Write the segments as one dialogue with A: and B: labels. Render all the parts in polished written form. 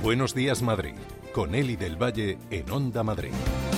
A: Buenos días, Madrid, con Eli del Valle en Onda Madrid.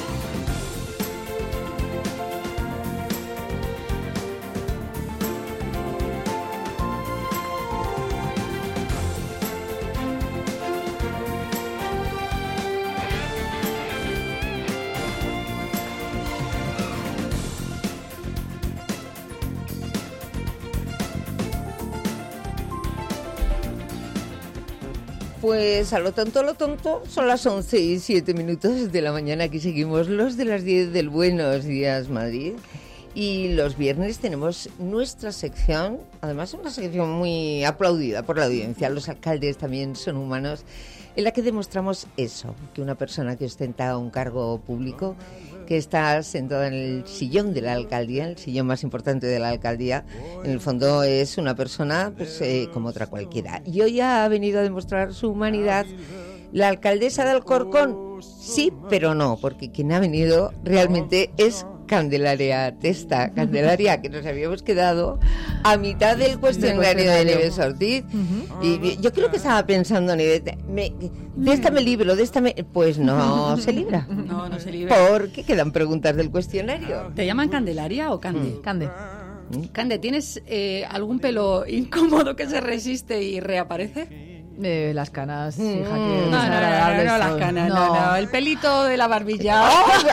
B: Pues a lo tonto, son las 11:07 de la mañana. Aquí seguimos los de las 10 del Buenos Días Madrid. Y los viernes tenemos nuestra sección, además una sección muy aplaudida por la audiencia. Los alcaldes también son humanos, en la que demostramos eso, que una persona que ostenta un cargo público, que está sentada en el sillón de la alcaldía, el sillón más importante de la alcaldía, en el fondo es una persona pues, como otra cualquiera. Y hoy ha venido a demostrar su humanidad la alcaldesa de Alcorcón. Sí, pero no, porque quien ha venido realmente es Candelaria Testa. Candelaria, que nos habíamos quedado a mitad del cuestionario de Nieves Ortiz. Y yo creo que estaba pensando, Nieves, déstame el libro, pues no se libra.
C: No se libra.
B: ¿Por qué quedan preguntas del cuestionario?
C: ¿Te llaman Candelaria o Cande?
D: Cande.
C: Cande, ¿tienes algún pelo incómodo que se resiste y reaparece?
D: Las canas, hija, que
C: No, las canas, no. El pelito de la barbilla.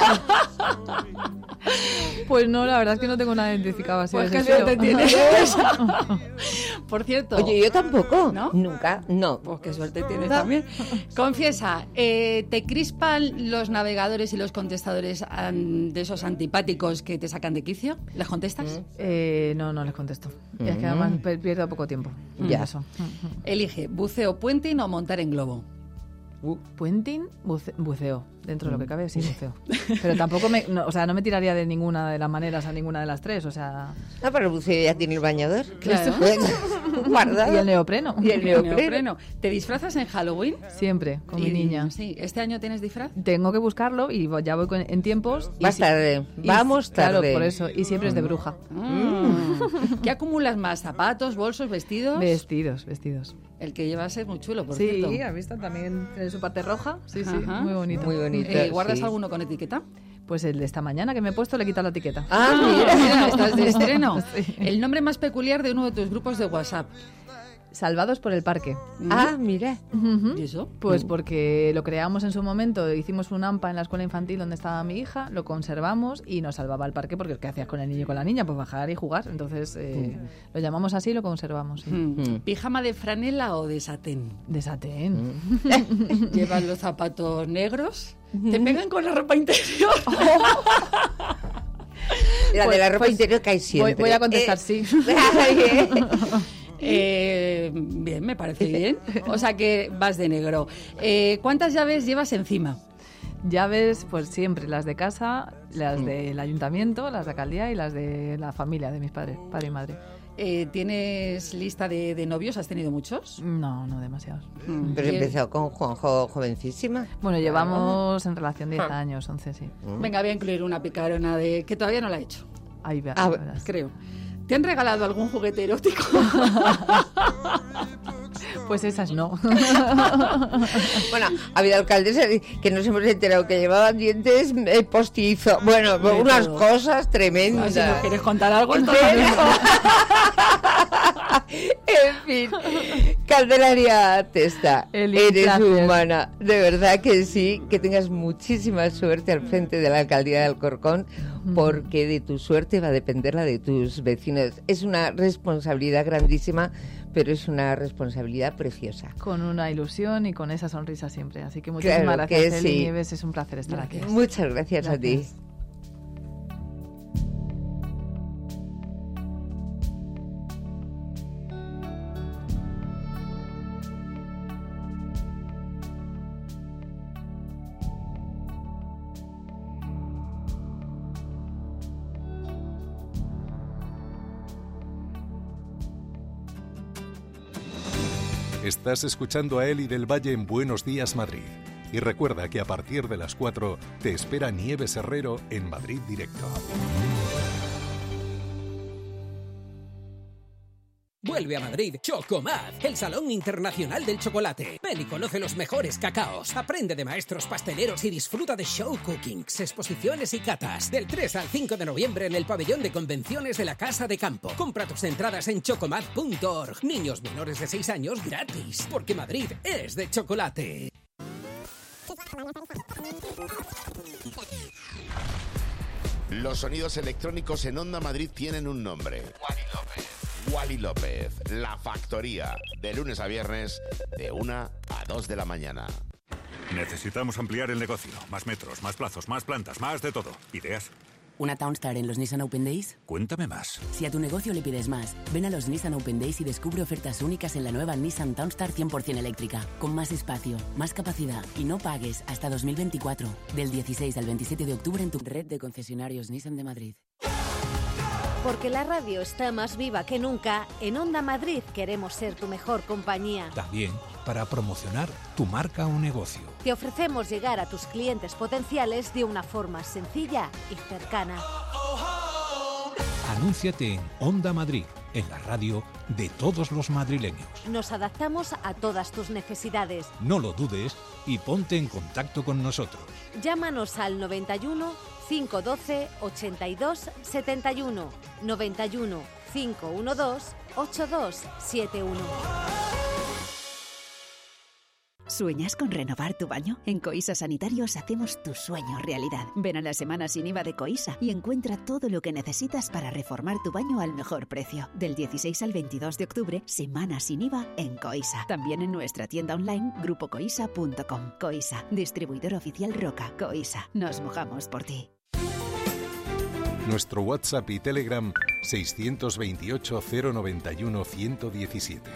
D: Pues no, la verdad es que no tengo nada identificado así.
C: Pues qué suerte tienes. Por cierto.
B: Oye, yo tampoco.
C: ¿No?
B: Nunca, no.
C: Pues qué suerte tienes también. Confiesa, ¿te crispan los navegadores y los contestadores de esos antipáticos que te sacan de quicio? ¿Les contestas?
D: No les contesto. Es que además pierdo poco tiempo.
B: Ya.
D: Eso.
C: Elige, buceo puenting o montar en globo.
D: Puenting, buceo. Dentro de lo que cabe, sí, buceo. Pero tampoco no me tiraría de ninguna de las maneras a ninguna de las tres, o sea...
B: No, pero el buceo ya tiene el bañador.
C: Claro.
B: Guardado.
D: Y el neopreno.
C: ¿Te disfrazas en Halloween?
D: Siempre, con mi niña.
C: Sí. ¿Este año tienes disfraz?
D: Tengo que buscarlo y ya voy en tiempos.
B: Vamos tarde.
D: Claro, por eso. Y siempre es de bruja.
C: ¿Qué acumulas más? ¿Zapatos, bolsos, vestidos?
D: Vestidos.
C: El que llevas es muy chulo, por cierto.
D: Sí, ¿has visto? También tiene su parte roja. Sí,
C: Ajá.
D: muy bonito.
B: Muy bonito.
C: ¿Guardas
B: sí.
C: alguno con etiqueta?
D: Pues el de esta mañana que me he puesto le he quitado la etiqueta.
C: Mira, estás de estreno.
D: Sí.
C: El nombre más peculiar de uno de tus grupos de WhatsApp.
D: Salvados por el parque.
B: Mira.
C: ¿Y eso?
D: Pues porque lo creamos en su momento, hicimos un AMPA en la escuela infantil donde estaba mi hija, lo conservamos y nos salvaba el parque porque ¿qué hacías con el niño y con la niña? Pues bajar y jugar. Entonces lo llamamos así y lo conservamos. Sí.
C: ¿Pijama de franela o de satén?
D: De satén.
C: ¿Llevas los zapatos negros? ¿Te pegan con la ropa interior?
B: De la ropa interior cae siempre.
D: Voy a contestar sí.
C: Bien, me parece bien. O sea que vas de negro. ¿Cuántas llaves llevas encima?
D: Llaves, pues siempre, las de casa, las del ayuntamiento, las de alcaldía y las de la familia de mis padres, padre y madre.
C: ¿Tienes lista de novios? ¿Has tenido muchos?
D: No demasiados.
B: Pero empezó con Juanjo jovencísima.
D: Bueno, llevamos en relación 10 años, 11, sí.
C: Venga, voy a incluir una picarona que todavía no la he hecho.
D: Ahí verás.
C: Creo. ¿Te han regalado algún juguete erótico?
B: Pues esas no. Bueno, ha habido alcaldes que nos hemos enterado que llevaban dientes postizos. Bueno,
C: De
B: unas
C: todo.
B: cosas tremendas.
C: Si nos quieres contar algo,
B: ¿En
C: entonces...
B: serio? En fin, Candelaria Testa, eres humana, de verdad que sí, que tengas muchísima suerte al frente de la alcaldía de Alcorcón, porque de tu suerte va a depender la de tus vecinos. Es una responsabilidad grandísima, pero es una responsabilidad preciosa.
D: Con una ilusión y con esa sonrisa siempre. Así que muchísimas gracias, Eli Nieves, es un placer estar aquí.
B: Muchas gracias a ti.
A: Estás escuchando a Eli del Valle en Buenos Días Madrid. Y recuerda que a partir de las 4 te espera Nieves Herrero en Madrid Directo.
E: Vuelve a Madrid Chocomad, el Salón Internacional del Chocolate. Ven y conoce los mejores cacaos. Aprende de maestros pasteleros y disfruta de show cookings, exposiciones y catas. Del 3 al 5 de noviembre en el pabellón de convenciones de la Casa de Campo. Compra tus entradas en chocomad.org. Niños menores de 6 años gratis, porque Madrid es de chocolate.
F: Los sonidos electrónicos en Onda Madrid tienen un nombre. Wally López, La Factoría, de lunes a viernes, de 1 a 2 de la mañana.
G: Necesitamos ampliar el negocio. Más metros, más plazos, más plantas, más de todo. ¿Ideas?
H: ¿Una Townstar en los Nissan Open Days?
G: Cuéntame más.
H: Si a tu negocio le pides más, ven a los Nissan Open Days y descubre ofertas únicas en la nueva Nissan Townstar 100% eléctrica, con más espacio, más capacidad y no pagues hasta 2024. Del 16 al 27 de octubre en tu red de concesionarios Nissan de Madrid.
I: Porque la radio está más viva que nunca, en Onda Madrid queremos ser tu mejor compañía.
J: También para promocionar tu marca o negocio.
I: Te ofrecemos llegar a tus clientes potenciales de una forma sencilla y cercana.
J: Anúnciate en Onda Madrid, en la radio de todos los madrileños.
I: Nos adaptamos a todas tus necesidades.
J: No lo dudes y ponte en contacto con nosotros.
I: Llámanos al 91 512 82 71, 91 512 8271.
K: ¿Sueñas con renovar tu baño? En Coisa Sanitarios hacemos tu sueño realidad. Ven a la semana sin IVA de Coisa y encuentra todo lo que necesitas para reformar tu baño al mejor precio. Del 16 al 22 de octubre, semana sin IVA en Coisa. También en nuestra tienda online grupocoisa.com. Coisa, distribuidor oficial Roca. Coisa, nos mojamos por ti.
A: Nuestro WhatsApp y Telegram 628 091 117.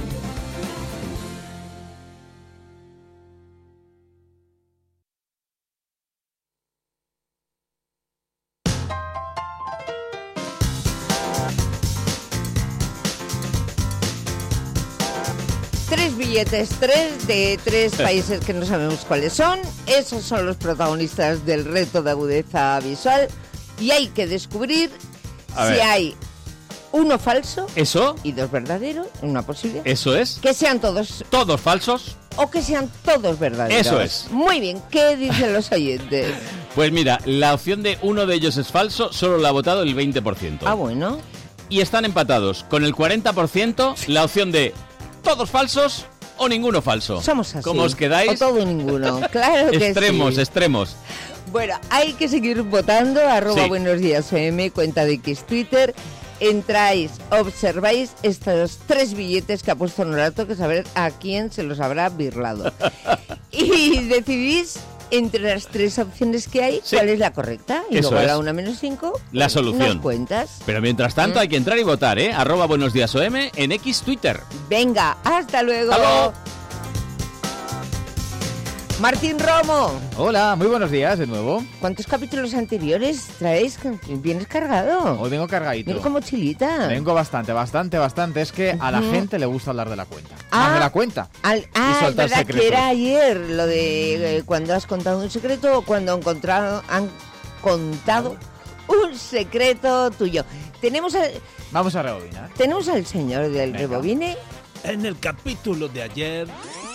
B: Tres billetes, de tres países que no sabemos cuáles son. Esos son los protagonistas del reto de agudeza visual. Y hay que descubrir si hay uno falso y dos verdaderos, una posible.
L: Eso es.
B: Que sean todos
L: falsos.
B: O que sean todos verdaderos.
L: Eso es.
B: Muy bien, ¿qué dicen los oyentes?
L: Pues mira, la opción de uno de ellos es falso solo la ha votado el 20%.
B: Ah, bueno.
L: Y están empatados con el 40% la opción de todos falsos o ninguno falso.
B: Somos así.
L: ¿Cómo os quedáis?
B: O todo ninguno. Claro que sí.
L: Extremos.
B: Bueno, hay que seguir votando. @ Buenos Días FM, cuenta de X Twitter. Entráis, observáis estos tres billetes que ha puesto Norato, que saber a quién se los habrá birlado. Y decidís entre las tres opciones que hay, cuál es la correcta. Y
L: eso
B: luego
L: es.
B: la 1 menos 5,
L: la solución.
B: nos cuentas.
L: Pero mientras tanto hay que entrar y votar, @ Buenos Días OM en X Twitter.
B: Venga, hasta luego.
L: ¡Hasta luego!
B: Martín Romo.
M: Hola, muy buenos días de nuevo.
B: ¿Cuántos capítulos anteriores traéis? ¿Vienes cargado?
M: Hoy vengo cargadito.
B: Vengo con mochilita.
M: Vengo bastante. Es que a la gente le gusta hablar de la cuenta. Más de la cuenta.
B: Es verdad secretos. Que era ayer lo de cuando has contado un secreto o cuando han contado un secreto tuyo.
M: Vamos a rebobinar.
B: Tenemos al señor del rebobine.
N: En el capítulo de ayer...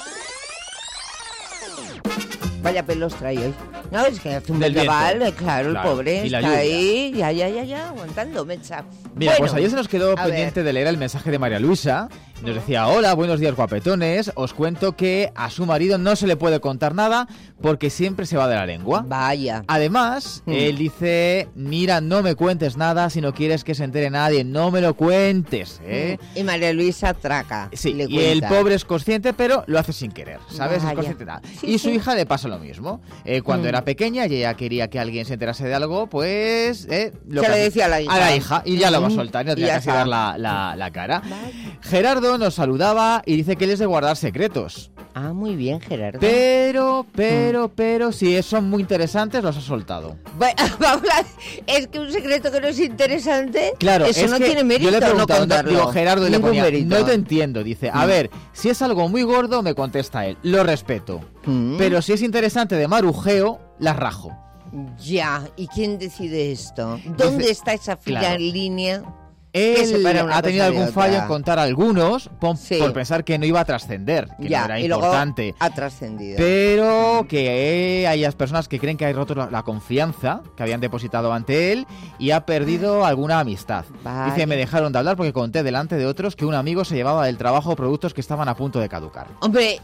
B: Vaya pelos trae hoy. No, es que hace un vendaval, claro, el pobre está ahí, ya, aguantando mecha.
M: Mira, pues ayer se nos quedó pendiente de leer el mensaje de María Luisa. Nos decía, hola, buenos días guapetones, os cuento que a su marido no se le puede contar nada porque siempre se va de la lengua.
B: Vaya.
M: Además, él dice, mira, no me cuentes nada si no quieres que se entere nadie, no me lo cuentes, ¿eh?
B: Y María Luisa traca.
M: Sí, y el pobre es consciente, pero lo hace sin querer, ¿sabes? Vaya. Es consciente nada. Sí, y su hija le pasa lo mismo. Cuando era pequeña y ella quería que alguien se enterase de algo, pues...
B: se le decía a la hija.
M: Y ya lo va a soltar, y no tenía que dar la cara. Vaya. Gerardo nos saludaba y dice que él es de guardar secretos.
B: Ah, muy bien, Gerardo.
M: Pero, si son muy interesantes, los ha soltado.
B: Bueno, es que un secreto que no es interesante,
M: claro,
B: eso no tiene mérito.
M: Yo le he preguntado,
B: no contarlo.
M: Digo, Gerardo, le ponía,
B: mérito.
M: No te entiendo. Dice, a ver, si es algo muy gordo, me contesta él, lo respeto. Pero si es interesante de marujeo, la rajo.
B: Ya, ¿y quién decide esto? ¿Dónde está esa fina línea
M: Él
B: una
M: ha tenido
B: cosa de
M: algún fallo
B: otra.
M: en contar algunos
B: Sí.
M: por pensar que no iba a trascender, que
B: Ya,
M: no era
B: y luego
M: importante.
B: ha trascendido.
M: Pero que hay personas que creen que hay roto la confianza que habían depositado ante él y ha perdido alguna amistad.
B: Vaya.
M: Dice, me dejaron de hablar porque conté delante de otros que un amigo se llevaba del trabajo productos que estaban a punto de caducar.
B: Hombre,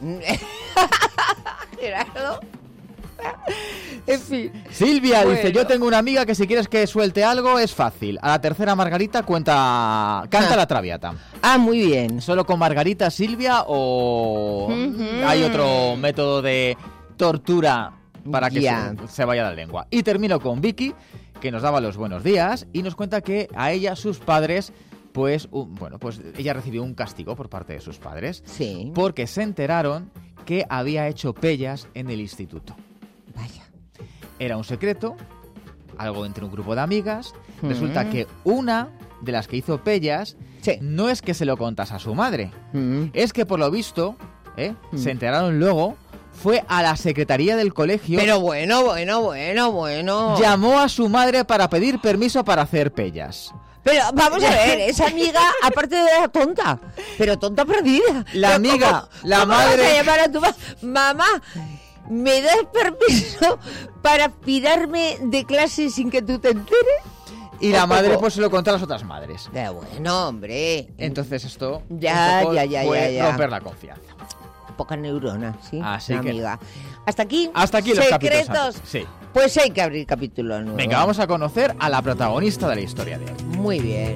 B: Gerardo. En fin.
M: Silvia dice,
B: Bueno.
M: yo tengo una amiga que si quieres que suelte algo es fácil. A la tercera Margarita canta la Traviata.
B: Ah, muy bien.
M: ¿Solo con Margarita, Silvia, o hay otro método de tortura para que
B: Ya.
M: se vaya la lengua? Y termino con Vicky, que nos daba los buenos días y nos cuenta que a ella sus padres, pues ella recibió un castigo por parte de sus padres.
B: Sí.
M: Porque se enteraron que había hecho pellas en el instituto.
B: Vaya.
M: Era un secreto, algo entre un grupo de amigas.
B: Mm.
M: Resulta que una de las que hizo pellas no es que se lo contase a su madre, es que por lo visto, se enteraron luego, fue a la secretaría del colegio.
B: Pero bueno.
M: Llamó a su madre para pedir permiso para hacer pellas.
B: Pero vamos a ver, esa amiga, aparte de la tonta, pero tonta perdida.
M: La
B: Pero
M: amiga, la
B: ¿cómo
M: madre-
B: vas a llamar a tu mamá? ¿Me das permiso para pirarme de clase sin que tú te enteres?
M: Y la
B: ¿O
M: madre
B: cómo?
M: pues se lo contó a las otras madres.
B: Bueno, hombre.
M: Entonces esto
B: Ya,
M: fue
B: ya.
M: romper la confianza.
B: Poca neurona, sí.
M: Así
B: la
M: que-
B: amiga. Hasta aquí
M: los
B: secretos.
M: capítulos. Sí.
B: Pues hay que abrir capítulo nuevo.
M: Venga, vamos a conocer a la protagonista de la historia de hoy.
B: Muy bien.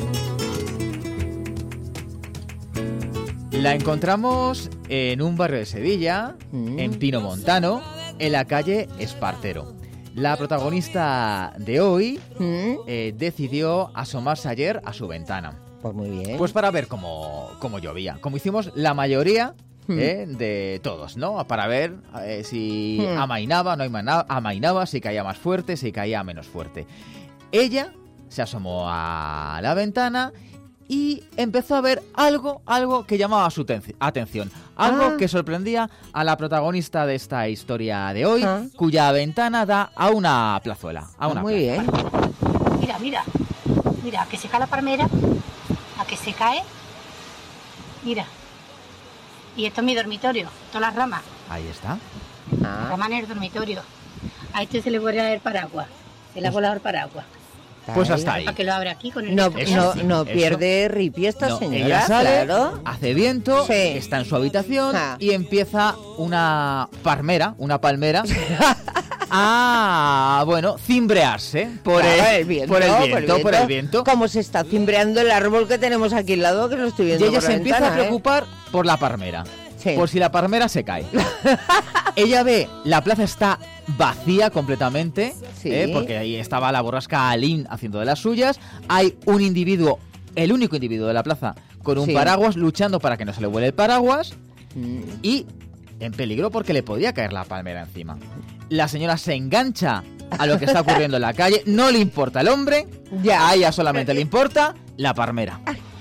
M: La encontramos en un barrio de Sevilla, en Pino Montano, en la calle Espartero. La protagonista de hoy decidió asomarse ayer a su ventana.
B: Pues muy bien.
M: Pues para ver cómo llovía. Como hicimos la mayoría de todos, ¿no? Para ver si amainaba, no amainaba, si caía más fuerte, si caía menos fuerte. Ella se asomó a la ventana y empezó a ver algo que llamaba su atención. Algo que sorprendía a la protagonista de esta historia de hoy, cuya ventana da a una plazuela. A una
B: muy
M: plaza.
B: bien.
O: Mira, que se cae la palmera, a que se cae. Mira. Y esto es mi dormitorio, todas las ramas.
M: Ahí está.
O: Ramas en el dormitorio. A este se le vuelve a dar el paraguas. Se le ha volado el paraguas.
M: Pues hasta ahí.
O: Para que lo abra aquí con el
B: No,
O: Eso.
B: no pierde ripio esta
M: No,
B: señora,
M: ella sale,
B: claro.
M: hace viento, está en su habitación y empieza una palmera, a, cimbrearse por el viento.
B: Como se está cimbreando el árbol que tenemos aquí al lado, que lo estoy viendo
M: Y ella
B: por
M: se
B: la
M: empieza
B: ventana,
M: a preocupar por la palmera. Por si la palmera se cae. Ella ve, la plaza está vacía completamente, porque ahí estaba la borrasca Alín haciendo de las suyas. Hay un individuo, el único individuo de la plaza, con un paraguas, luchando para que no se le vuele el paraguas. Y en peligro porque le podía caer la palmera encima. La señora se engancha a lo que está ocurriendo en la calle. No le importa el hombre, a ella solamente le importa la palmera.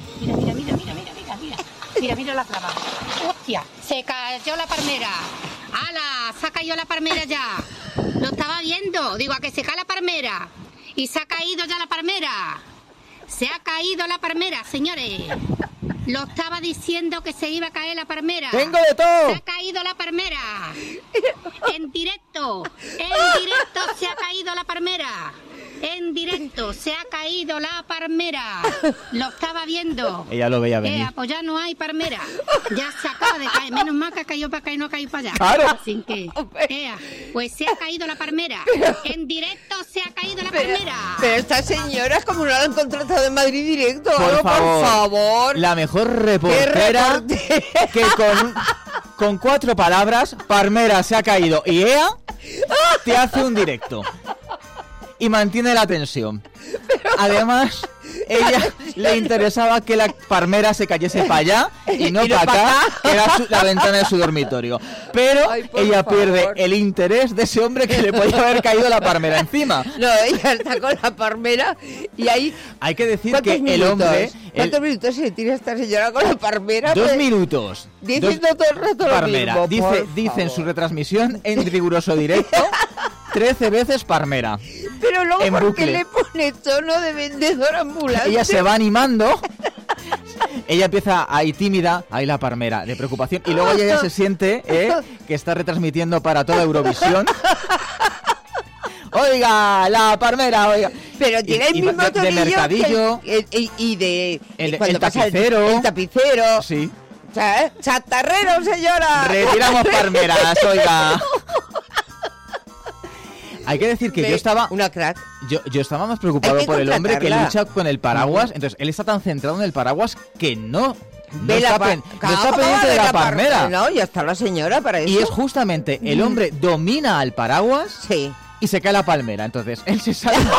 O: Mira la clava. ¡Hostia! Se cayó la palmera. ¡Hala! Se ha caído la palmera ya. Lo estaba viendo. Digo, a que se cae la palmera. Y se ha caído ya la palmera. Se ha caído la palmera, señores. Lo estaba diciendo que se iba a caer la palmera.
M: ¡Tengo de todo!
O: Se ha caído la palmera. En directo se ha caído la palmera. En directo se ha caído la palmera. Lo estaba viendo.
M: Ella lo veía venir.
O: Pues ya no hay palmera. Ya se acaba de caer. Menos mal que ha caído para acá y no ha caído para allá.
M: Claro.
O: Así que, pues se ha caído la palmera. En directo se ha caído la palmera.
B: Pero esta señora es como no la han contratado en Madrid Directo.
M: Por
B: Por favor.
M: La mejor reportera que con 4 palabras, palmera se ha caído y ella te hace un directo. Y mantiene la tensión. Además, ella le interesaba que la palmera se cayese para allá y no para acá, que era la ventana de su dormitorio. Pero ella pierde el interés de ese hombre que le podía haber caído la palmera encima.
B: No, ella está con la palmera y ahí...
M: Hay que decir que el hombre...
B: ¿Cuántos minutos se tira esta señora con la palmera?
M: 2 minutos.
B: Diciendo todo el rato lo
M: palmera.
B: mismo.
M: Dice en su retransmisión en riguroso directo 13 veces palmera.
B: Pero luego,
M: en
B: ¿por qué
M: bucle.
B: le pone tono de vendedor ambulante?
M: Ella se va animando. Ella empieza ahí tímida, ahí la palmera, de preocupación. Y luego ella se siente que está retransmitiendo para toda Eurovisión. Oiga, la palmera, oiga.
B: Pero tiene el mismo
M: de
B: tonillo
M: mercadillo.
B: y de...
M: El
B: cuando pasa
M: tapicero.
B: El tapicero.
M: Sí.
B: ¡Chatarrero, señora!
M: Retiramos palmeras, oiga. Hay que decir que yo estaba...
B: Una crack.
M: Yo estaba más preocupado por el hombre que lucha con el paraguas. Entonces, él está tan centrado en el paraguas que no está pendiente de la palmera.
B: No, ya está la señora para eso.
M: Y es justamente, el hombre domina al paraguas y se cae la palmera. Entonces, él se salva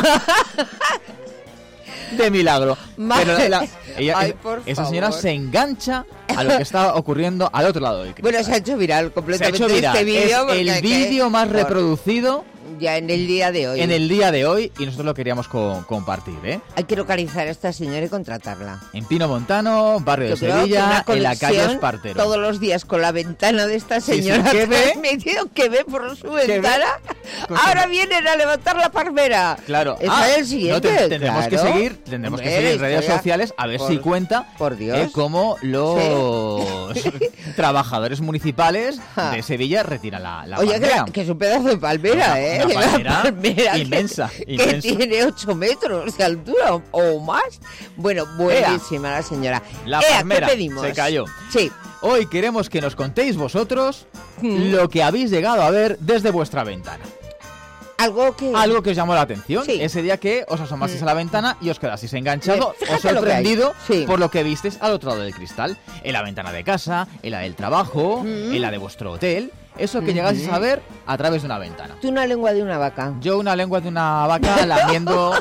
M: de milagro. Pero esa señora se engancha a lo que está ocurriendo al otro lado del cristal.
B: Bueno, se ha hecho viral completamente.
M: Se ha hecho viral.
B: Este vídeo
M: es el vídeo más reproducido
B: ya en el día de hoy.
M: En el día de hoy, y nosotros lo queríamos compartir, ¿eh?
B: Hay que localizar a esta señora y contratarla.
M: En Pino Montano, barrio de Sevilla, en la calle Espartero.
B: Todos los días con la ventana de esta señora.
M: ¿Qué ve?
B: Que ve por su ventana. Ahora vienen a levantar la palmera.
M: Claro.
B: Esa es el siguiente.
M: Tendremos que seguir en redes sociales a ver si cuenta cómo los trabajadores municipales de Sevilla retiran la palmera.
B: Oye, que es un pedazo de palmera, ¿eh?
M: Una palmera inmensa.
B: Que tiene 8 metros de altura o más. Bueno, buenísima la señora.
M: La palmera
B: ¿qué pedimos?
M: se cayó.
B: Sí.
M: Hoy queremos que nos contéis vosotros lo que habéis llegado a ver desde vuestra ventana.
B: Algo que
M: os llamó la atención.
B: Sí.
M: Ese día que os asomasteis a la ventana y os quedasteis enganchado o sorprendido por lo que visteis al otro lado del cristal. En la ventana de casa, en la del trabajo, en la de vuestro hotel. Eso que llegasteis a ver a través de una ventana.
B: Tú una lengua de una vaca.
M: Yo una lengua de una vaca lamiendo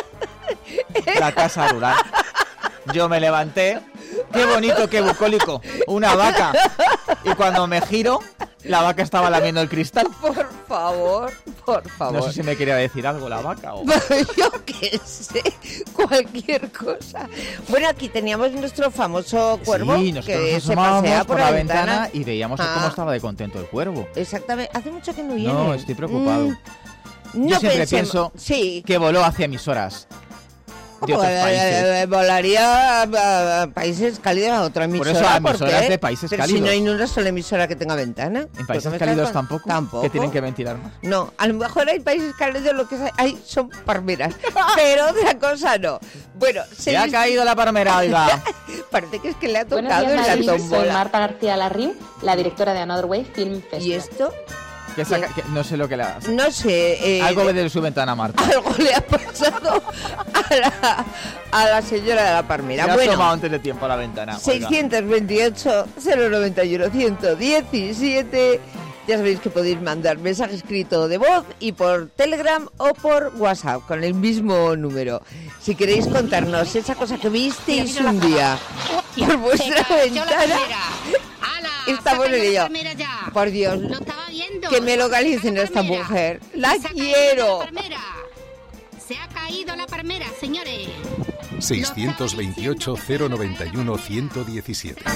M: la casa rural. Yo me levanté. Qué bonito, qué bucólico. Una vaca. Y cuando me giro, la vaca estaba lamiendo el cristal.
B: Por favor.
M: No sé si me quería decir algo la vaca o...
B: Yo qué sé, cualquier cosa. Bueno, aquí teníamos nuestro famoso cuervo que se pasea por la ventana
M: y veíamos cómo estaba de contento el cuervo.
B: Exactamente. Hace mucho que no viene.
M: No, estoy preocupado. Yo siempre pienso que voló hacia emisoras de otros países.
B: Volaría a países cálidos, a otra emisora.
M: Por eso a emisoras de países cálidos.
B: Si no hay ni una sola emisora que tenga ventana.
M: ¿En países cálidos tampoco? ¿Que tienen que ventilar más?
B: No, a lo mejor hay países cálidos, lo que hay son palmeras. Pero otra cosa no. Bueno,
M: se ha caído la palmera, oiga.
B: Parece que es que le ha
P: Buenos
B: tocado
P: días,
B: en la tómbola.
P: Soy Marta García Larrín, la directora de Another Way Film Festival.
B: ¿Y esto?
M: No sé lo que le ha...
B: No sé.
M: Algo ve de su ventana, Marta.
B: Algo le ha pasado a la señora de la palmera.
M: Se ha asomado antes de tiempo a la ventana.
B: 628-091-117. Ya sabéis que podéis mandar mensaje escrito de voz y por Telegram o por WhatsApp con el mismo número. Si queréis contarnos esa cosa que visteis un día por vuestra ventana, estamos en ello. Por Dios, que me localicen a esta mujer. ¡La quiero!
O: Se ha caído la palmera, señores.
A: 628-091-117.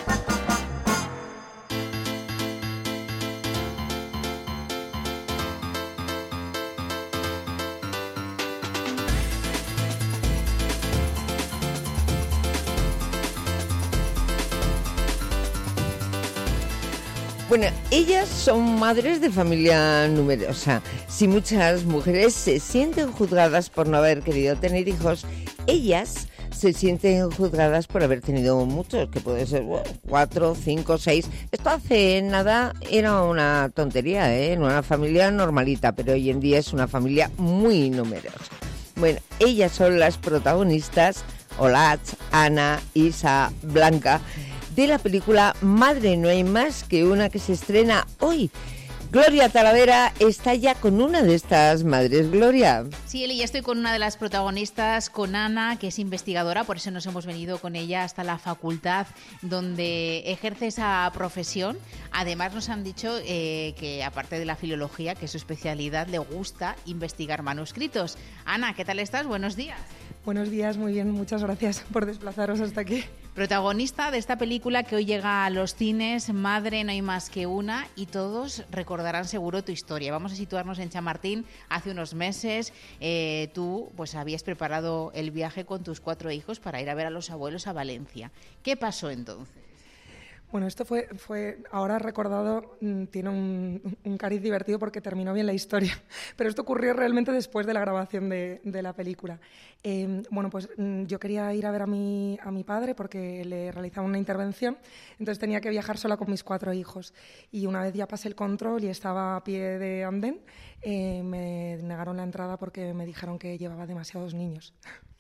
B: Bueno, ellas son madres de familia numerosa. Si muchas mujeres se sienten juzgadas por no haber querido tener hijos, ellas se sienten juzgadas por haber tenido muchos, que puede ser 4, 5, 6. Esto hace nada era una tontería, en una familia normalita, pero hoy en día es una familia muy numerosa. Bueno, ellas son las protagonistas, Olatz, Ana, Isa, Blanca, de la película Madre no hay más que una, que se estrena hoy. Gloria Talavera está ya con una de estas madres. Gloria.
Q: Sí, Eli, ya estoy con una de las protagonistas, con Ana, que es investigadora, por eso nos hemos venido con ella hasta la facultad donde ejerce esa profesión. Además nos han dicho que aparte de la filología, que es su especialidad, le gusta investigar manuscritos. Ana, ¿qué tal estás? Buenos días.
R: Buenos días, muy bien, muchas gracias por desplazaros hasta aquí.
Q: Protagonista de esta película que hoy llega a los cines, Madre no hay más que una, y todos recordarán seguro tu historia. Vamos a situarnos en Chamartín. Hace unos meses tú pues habías preparado el viaje con tus 4 hijos para ir a ver a los abuelos a Valencia. ¿Qué pasó entonces?
R: Bueno, esto fue ahora recordado, tiene un cariz divertido porque terminó bien la historia, pero esto ocurrió realmente después de la grabación de la película. Bueno, pues yo quería ir a ver a mi padre porque le realizaba una intervención, entonces tenía que viajar sola con mis 4 hijos. Y una vez ya pasé el control y estaba a pie de andén, me negaron la entrada porque me dijeron que llevaba demasiados niños.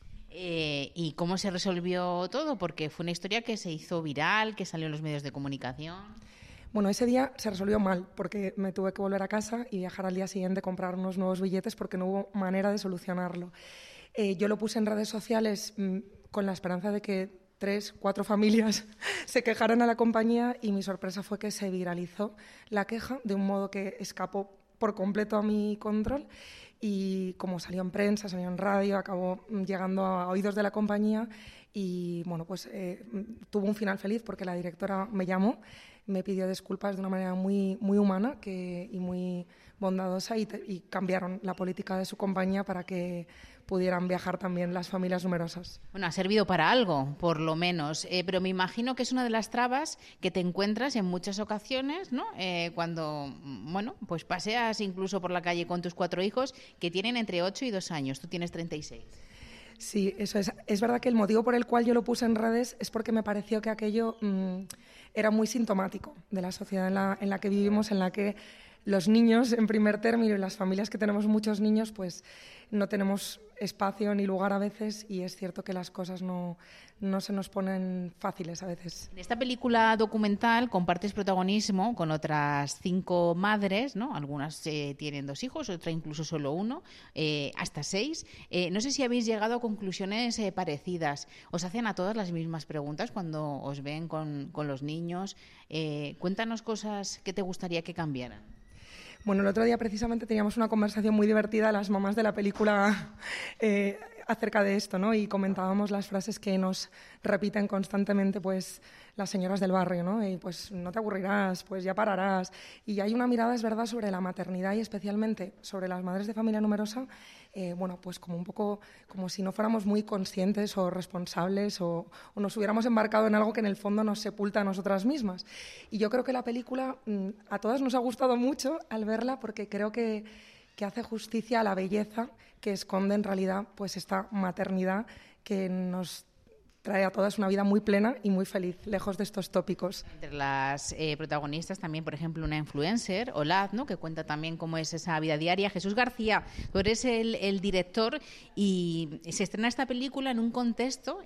Q: ¿Y cómo se resolvió todo? Porque fue una historia que se hizo viral, que salió en los medios de comunicación.
R: Bueno, ese día se resolvió mal porque me tuve que volver a casa y viajar al día siguiente, comprar unos nuevos billetes porque no hubo manera de solucionarlo. Yo lo puse en redes sociales con la esperanza de que 3, 4 familias se quejaran a la compañía, y mi sorpresa fue que se viralizó la queja de un modo que escapó por completo a mi control. Y como salió en prensa, salió en radio, acabó llegando a oídos de la compañía y bueno, pues tuvo un final feliz porque la directora me llamó, me pidió disculpas de una manera muy, muy humana y muy bondadosa y cambiaron la política de su compañía para que pudieran viajar también las familias numerosas.
Q: Bueno, ha servido para algo, por lo menos, pero me imagino que es una de las trabas que te encuentras en muchas ocasiones, ¿no? Cuando, bueno, pues paseas incluso por la calle con tus 4 hijos que tienen entre 8 y 2 años, tú tienes 36.
R: Sí, eso es. Es verdad que el motivo por el cual yo lo puse en redes es porque me pareció que aquello era muy sintomático de la sociedad en la que vivimos, en la que los niños, en primer término, y las familias que tenemos muchos niños, pues no tenemos espacio ni lugar a veces, y es cierto que las cosas no se nos ponen fáciles a veces.
Q: En esta película documental compartes protagonismo con otras 5 madres, ¿no? Algunas tienen 2 hijos, otra incluso solo 1, hasta 6. No sé si habéis llegado a conclusiones parecidas. ¿Os hacen a todas las mismas preguntas cuando os ven con los niños? Cuéntanos cosas que te gustaría que cambiaran.
R: Bueno, el otro día precisamente teníamos una conversación muy divertida, las mamás de la película, acerca de esto, ¿no? Y comentábamos las frases que nos repiten constantemente, pues, las señoras del barrio, ¿no? Y pues no te aburrirás, pues ya pararás. Y hay una mirada, es verdad, sobre la maternidad y especialmente sobre las madres de familia numerosa, bueno, pues como un poco como si no fuéramos muy conscientes o responsables o nos hubiéramos embarcado en algo que en el fondo nos sepulta a nosotras mismas. Y yo creo que la película a todas nos ha gustado mucho al verla porque creo que hace justicia a la belleza que esconde en realidad pues esta maternidad que nos trae a todas una vida muy plena y muy feliz, lejos de estos tópicos.
Q: Entre las protagonistas también, por ejemplo, una influencer, Olaz, ¿no? Que cuenta también cómo es esa vida diaria. Jesús García, tú eres el director y se estrena esta película en un contexto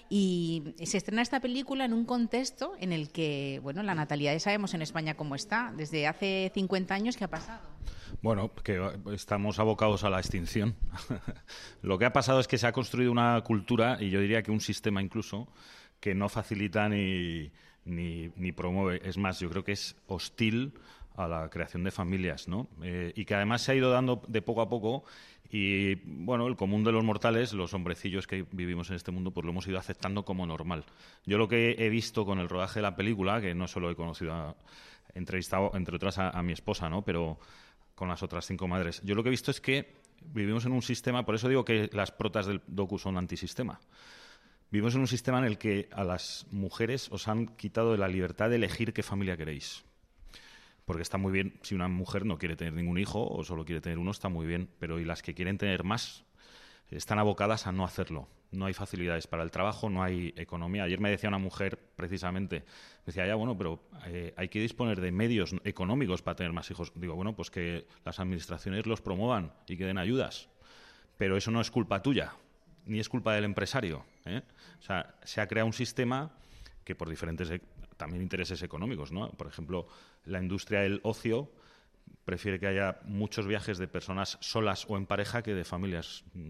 Q: en el que, bueno, la natalidad ya sabemos en España cómo está. Desde hace 50 años, ¿qué ha pasado?
S: Bueno, que estamos abocados a la extinción. Lo que ha pasado es que se ha construido una cultura, y yo diría que un sistema incluso, que no facilita ni promueve. Es más, yo creo que es hostil a la creación de familias, ¿no? Y que además se ha ido dando de poco a poco y, bueno, el común de los mortales, los hombrecillos que vivimos en este mundo, pues lo hemos ido aceptando como normal. Yo lo que he visto con el rodaje de la película, que no solo he conocido, he entrevistado, entre otras, a mi esposa, ¿no? Pero con las otras 5 madres. Yo lo que he visto es que vivimos en un sistema, por eso digo que las protas del docu son antisistema. Vivimos en un sistema en el que a las mujeres os han quitado la libertad de elegir qué familia queréis. Porque está muy bien, si una mujer no quiere tener ningún hijo o solo quiere tener uno, está muy bien, pero y las que quieren tener más están abocadas a no hacerlo. No hay facilidades para el trabajo, no hay economía. Ayer me decía una mujer, precisamente, me decía, ya, bueno, pero hay que disponer de medios económicos para tener más hijos. Digo, bueno, pues que las administraciones los promuevan y que den ayudas. Pero eso no es culpa tuya, ni es culpa del empresario, ¿eh? O sea, se ha creado un sistema que por diferentes también intereses económicos, ¿no? Por ejemplo, la industria del ocio prefiere que haya muchos viajes de personas solas o en pareja que de familias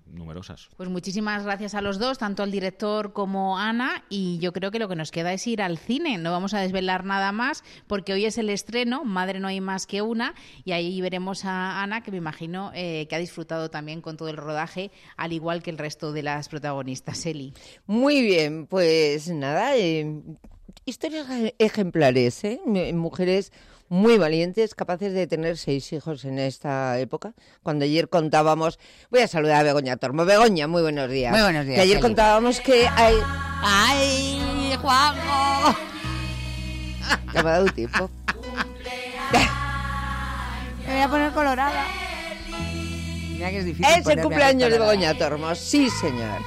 S: numerosas.
Q: Pues muchísimas gracias a los dos, tanto al director como a Ana, y yo creo que lo que nos queda es ir al cine. No vamos a desvelar nada más porque hoy es el estreno, Madre no hay más que una, y ahí veremos a Ana, que me imagino que ha disfrutado también con todo el rodaje, al igual que el resto de las protagonistas. Eli.
B: Muy bien, pues nada, historias ejemplares, mujeres muy valientes, capaces de tener 6 hijos en esta época. Cuando ayer contábamos... Voy a saludar a Begoña Tormo. Begoña, muy buenos días.
T: Muy buenos días,
B: que ayer
T: Eli.
B: contábamos que hay...
T: ¡Ay, Juanjo!
B: Ya me ha dado tiempo.
T: Me voy a poner colorada. Mira que es difícil.
B: Es el
T: ponerme
B: cumpleaños de
T: colorada.
B: Begoña Tormo. Sí, señor.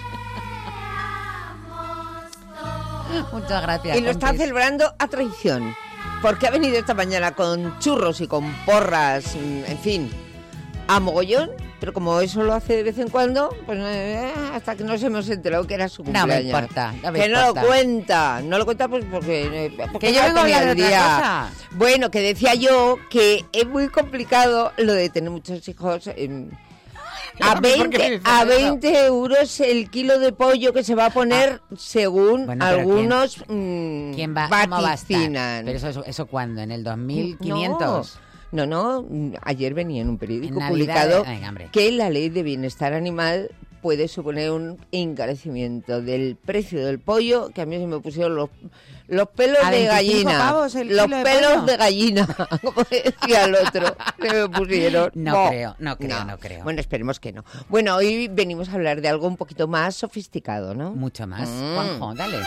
T: Muchas gracias.
B: Y lo está
T: Compis.
B: celebrando a traición. Porque ha venido esta mañana con churros y con porras, en fin, a mogollón. Pero como eso lo hace de vez en cuando, pues hasta que nos hemos enterado que era su
T: No
B: cumpleaños.
T: me importa, no me
B: que
T: importa.
B: no lo cuenta pues porque
T: Que yo vengo a hablar de otra cosa.
B: Bueno, que decía yo que es muy complicado lo de tener muchos hijos. A 20 euros el kilo de pollo que se va a poner según
T: Bueno, pero
B: algunos
T: ¿quién va, cómo va a estar?
B: vaticinan.
T: ¿Pero eso cuándo? ¿En el 2500?
B: No, ayer venía en un periódico
T: En Navidad,
B: publicado
T: venga, hombre.
B: que la ley de bienestar animal puede suponer un encarecimiento del precio del pollo, que a mí se me pusieron los pelos
T: ¿A
B: de
T: 25
B: gallina.
T: pavos el
B: Los
T: kilo de
B: pelos
T: pollo?
B: de gallina, como decía el otro, que me pusieron.
T: No creo.
B: Bueno, esperemos que no. Bueno, hoy venimos a hablar de algo un poquito más sofisticado, ¿no?
T: Mucho más. Juanjo, dale.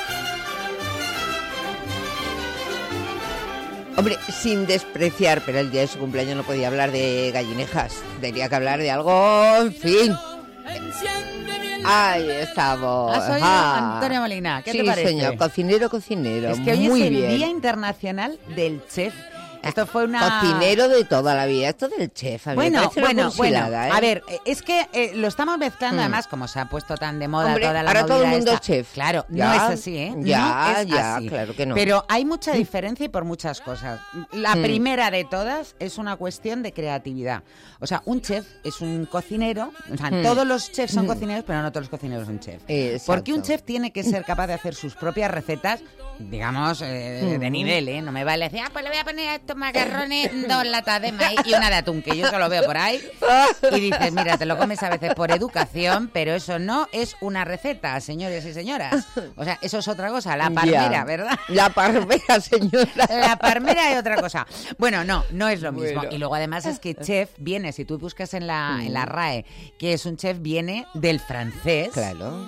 B: Hombre, sin despreciar, pero el día de su cumpleaños no podía hablar de gallinejas. Tenía que hablar de algo, en fin. Ahí estamos.
T: ¿Has oído, Antonio Molina? ¿Qué te parece?
B: Sí, señor. Cocinero.
T: Es que hoy
B: muy
T: es el
B: bien.
T: Día Internacional del Chef. Esto fue una...
B: Cocinero de toda la vida. Esto del chef, a mí me parece una cursilada, ¿eh?
T: A ver, es que lo estamos mezclando, además, como se ha puesto tan de moda
B: Hombre,
T: toda la
B: ahora
T: movida
B: todo el mundo
T: esta.
B: es chef.
T: Claro,
B: Ya,
T: no es así, ¿eh?
B: ya,
T: no es
B: ya,
T: así.
B: claro que no.
T: Pero hay mucha diferencia y por muchas cosas. La
B: Mm.
T: primera de todas es una cuestión de creatividad. O sea, un chef es un cocinero. O sea,
B: Mm.
T: todos los chefs son
B: Mm.
T: cocineros, pero no todos los cocineros son chefs.
B: Exacto.
T: Porque un chef tiene que ser capaz de hacer sus propias recetas, digamos, de nivel, ¿eh? No me vale decir, pues le voy a poner a estos macarrones 2 latas de maíz y una de atún, que yo se lo veo por ahí. Y dices, mira, te lo comes a veces por educación, pero eso no es una receta, señores y señoras. O sea, eso es otra cosa, la parmera,
B: Ya.
T: ¿verdad?
B: La parmera, señora.
T: La parmera es otra cosa. Bueno, no es lo mismo.
B: Bueno.
T: Y luego además es que chef viene, si tú buscas en la RAE, que es un chef, viene del francés.
B: Claro.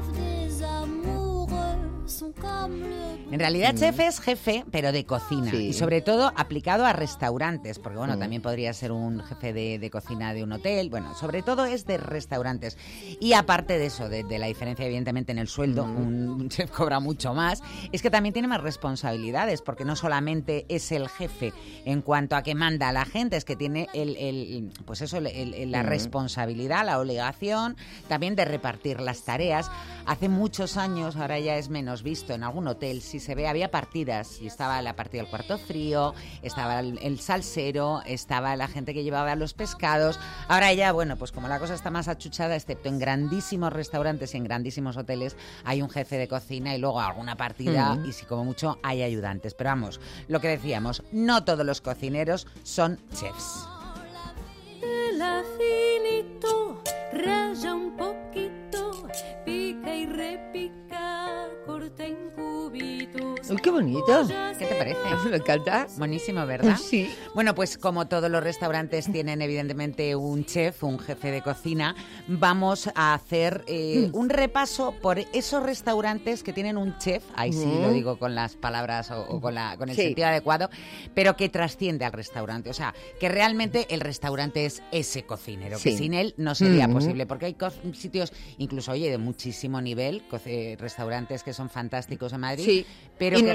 T: En realidad chef es jefe, pero de cocina.
B: Sí.
T: Y sobre todo aplicado a restaurantes, porque bueno, también podría ser un jefe de cocina de un hotel. Bueno, sobre todo es de restaurantes. Y aparte de eso, de la diferencia evidentemente en el sueldo, un chef cobra mucho más, es que también tiene más responsabilidades, porque no solamente es el jefe en cuanto a que manda a la gente, es que tiene la responsabilidad, la obligación también de repartir las tareas. Hace muchos años, ahora ya es menos visto, en algún hotel si se ve, había partidas, y estaba la partida del cuarto frío, estaba el salsero, estaba la gente que llevaba los pescados. Ahora ya, bueno, pues como la cosa está más achuchada, excepto en grandísimos restaurantes y en grandísimos hoteles, hay un jefe de cocina y luego alguna partida, y si como mucho hay ayudantes. Pero vamos, lo que decíamos, no todos los cocineros son chefs.
U: El afinito raya un poquito, pica y repica, corta en cubitos.
B: Uy, qué bonito.
T: ¿Qué te parece?
B: Me encanta.
T: Buenísimo, ¿verdad?
B: Sí.
T: Bueno, pues como todos los restaurantes tienen evidentemente un chef, un jefe de cocina, vamos a hacer un repaso por esos restaurantes que tienen un chef, ahí sí lo digo con las palabras o con el sentido adecuado, pero que trasciende al restauante. O sea, que realmente el restaurante es ese cocinero, que sin él no sería posible, porque hay sitios, incluso, oye, de muchísimo nivel, restaurantes que son fantásticos en Madrid,
B: Sí.
T: pero
B: y
T: que
B: no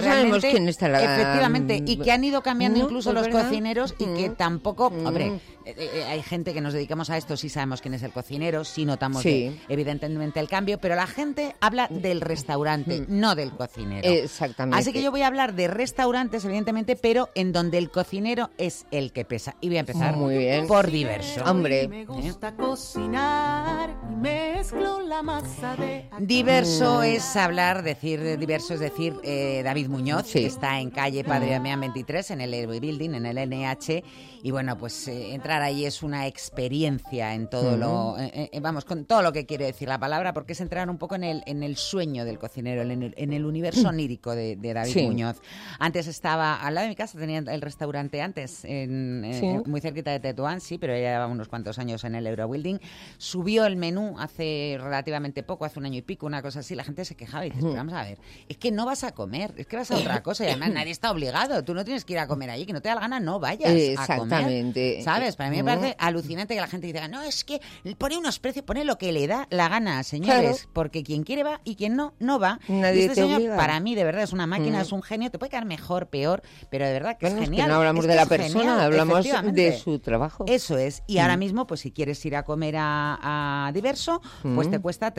B: sabemos quién está la...
T: Efectivamente, y que han ido cambiando incluso los
B: ¿verdad?
T: cocineros y que tampoco... Hombre, hay gente que nos dedicamos a esto, sí sabemos quién es el cocinero, sí notamos evidentemente el cambio, pero la gente habla del restaurante, no del cocinero.
B: Exactamente.
T: Así que yo voy a hablar de restaurantes, evidentemente, pero en donde el cocinero es el que pesa. Y voy a empezar por Diverso.
B: Hombre.
U: Me gusta cocinar y mezclo la masa de...
T: Diverso es hablar, Diverso es decir, David Muñoz, que está en calle Padre Damián 23, en el Airway Building, en el NH, y bueno, pues entrar ahí es una experiencia en todo vamos, con todo lo que quiere decir la palabra, porque es entrar un poco en el sueño del cocinero, en el universo onírico de David Muñoz. Antes estaba al lado de mi casa, tenía el restaurante antes, muy cerquita de Tetuán, sí, pero ya llevaba unos cuantos años en el Eurobuilding. Subió el menú hace relativamente poco, hace un año y pico, una cosa así. La gente se quejaba y dices, pero vamos a ver, es que no vas a comer, es que vas a otra cosa, y además nadie está obligado, tú no tienes que ir a comer allí, que no te da la gana, no vayas a comer. ¿Sabes? Para mí me parece alucinante que la gente diga, no, es que pone unos precios, pone lo que le da la gana, señores, porque quien quiere va y quien no, no va.
B: Nadie
T: y este
B: te
T: señor,
B: obliga.
T: para mí, de verdad, es una máquina, es un genio, te puede quedar mejor, peor, pero de verdad que es genial.
B: Es que no hablamos de la persona,
T: genial,
B: hablamos
T: efectivamente.
B: de su trabajo.
T: Eso es. Y ahora mismo, pues si quieres ir a comer a Diverso, pues te cuesta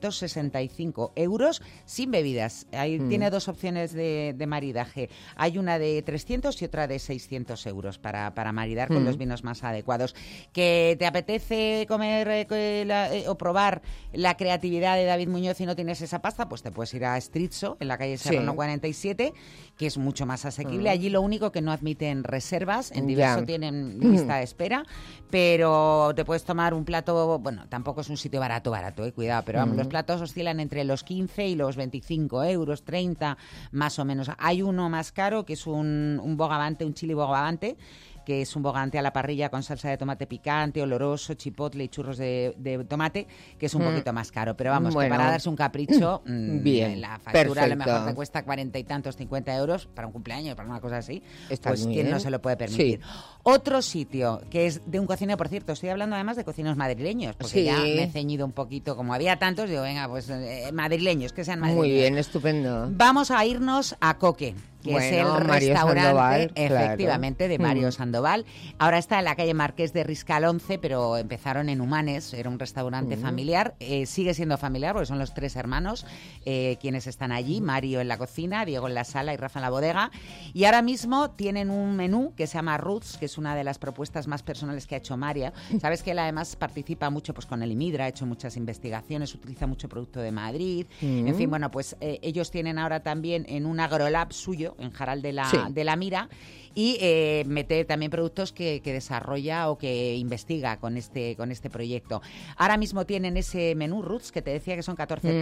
T: 365 euros sin bebidas. Ahí tiene dos opciones de maridaje. Hay una de 300 y otra de 600 euros para maridar con los vinos más adecuados. ¿Que te apetece comer o probar la creatividad de David Muñoz y no tienes esa pasta? Pues te puedes ir a Strizzo, en la calle Serrano 47, que es mucho más asequible. Allí lo único que no admiten reservas, en Diverso tienen lista de espera, pero te puedes tomar un plato, bueno, tampoco es un sitio barato, cuidado, pero vamos, los platos oscilan entre los 15 y los 25 euros, 30 más o menos. Hay uno más caro que es un bogavante, un chili bogavante, que es un bogavante a la parrilla con salsa de tomate picante, oloroso, chipotle y churros de tomate, que es un poquito más caro. Pero vamos, que para darse un capricho,
B: bien,
T: la factura
B: perfecto.
T: a lo mejor te cuesta 40 y tantos, 50 euros para un cumpleaños, para una cosa así,
B: Está
T: pues
B: muy
T: quién
B: bien.
T: no se lo puede permitir. Otro sitio que es de un cocinero, por cierto, estoy hablando además de cocineros madrileños, porque ya me he ceñido un poquito, como había tantos, digo, venga, pues madrileños, que sean madrileños.
B: Muy bien, estupendo.
T: Vamos a irnos a Coque, que es el
B: Mario
T: restaurante,
B: Sandoval,
T: efectivamente,
B: claro.
T: de Mario Sandoval. Ahora está en la calle Marqués de Riscal 11, pero empezaron en Humanes, era un restaurante familiar, sigue siendo familiar porque son los tres hermanos quienes están allí, Mario en la cocina, Diego en la sala y Rafa en la bodega, y ahora mismo tienen un menú que se llama Roots, que es una de las propuestas más personales que ha hecho Mario. Sabes que él además participa mucho pues con el IMIDRA, ha hecho muchas investigaciones, utiliza mucho producto de Madrid, en fin, bueno, pues ellos tienen ahora también en un agrolab suyo, en Jaral de la Mira, y mete también productos que desarrolla o que investiga con este proyecto. Ahora mismo tienen ese menú Roots, que te decía que son 14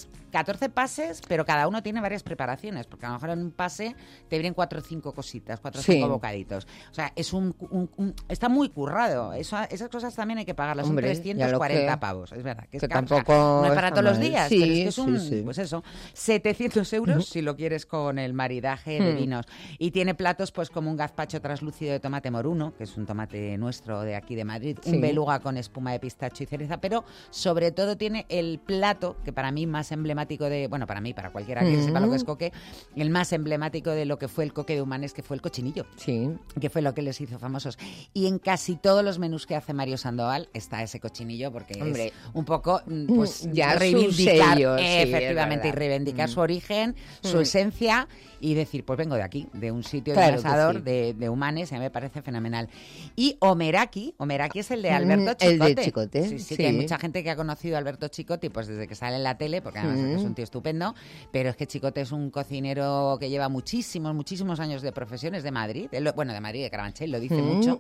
T: pases, pero cada uno tiene varias preparaciones, porque a lo mejor en un pase te vienen 4 o 5 cositas, 4 o 5 bocaditos. O sea, es está muy currado. Esas cosas también hay que pagarlas, son 340 pavos. Es verdad, que
B: tampoco
T: no es para todos los días, pero es que es
B: pues eso,
T: 700 euros si lo quieres con el maridaje de vinos. Y tiene platos pues como un gazpacho traslúcido de tomate moruno, que es un tomate nuestro de aquí de Madrid, un beluga con espuma de pistacho y cereza, pero sobre todo tiene el plato que para mí más emblemático para mí, para cualquiera que sepa lo que es Coque, el más emblemático de lo que fue el Coque de Humanes, que fue el cochinillo, que fue lo que les hizo famosos. Y en casi todos los menús que hace Mario Sandoval está ese cochinillo, porque es un poco pues
B: ya
T: reivindicar,
B: su sello,
T: efectivamente, y reivindicar su origen, su esencia, y decir, pues vengo de aquí, de un sitio de
B: Claro
T: un asador
B: que
T: de Humanes, y a mí me parece fenomenal. Y Omeraki es el de Alberto Chicote.
B: El de Chicote,
T: sí, que hay mucha gente que ha conocido a Alberto Chicote pues desde que sale en la tele, porque además es un tío estupendo, pero es que Chicote es un cocinero que lleva muchísimos años de profesión, es de Madrid, de Madrid, de Carabanchel, lo dice mucho,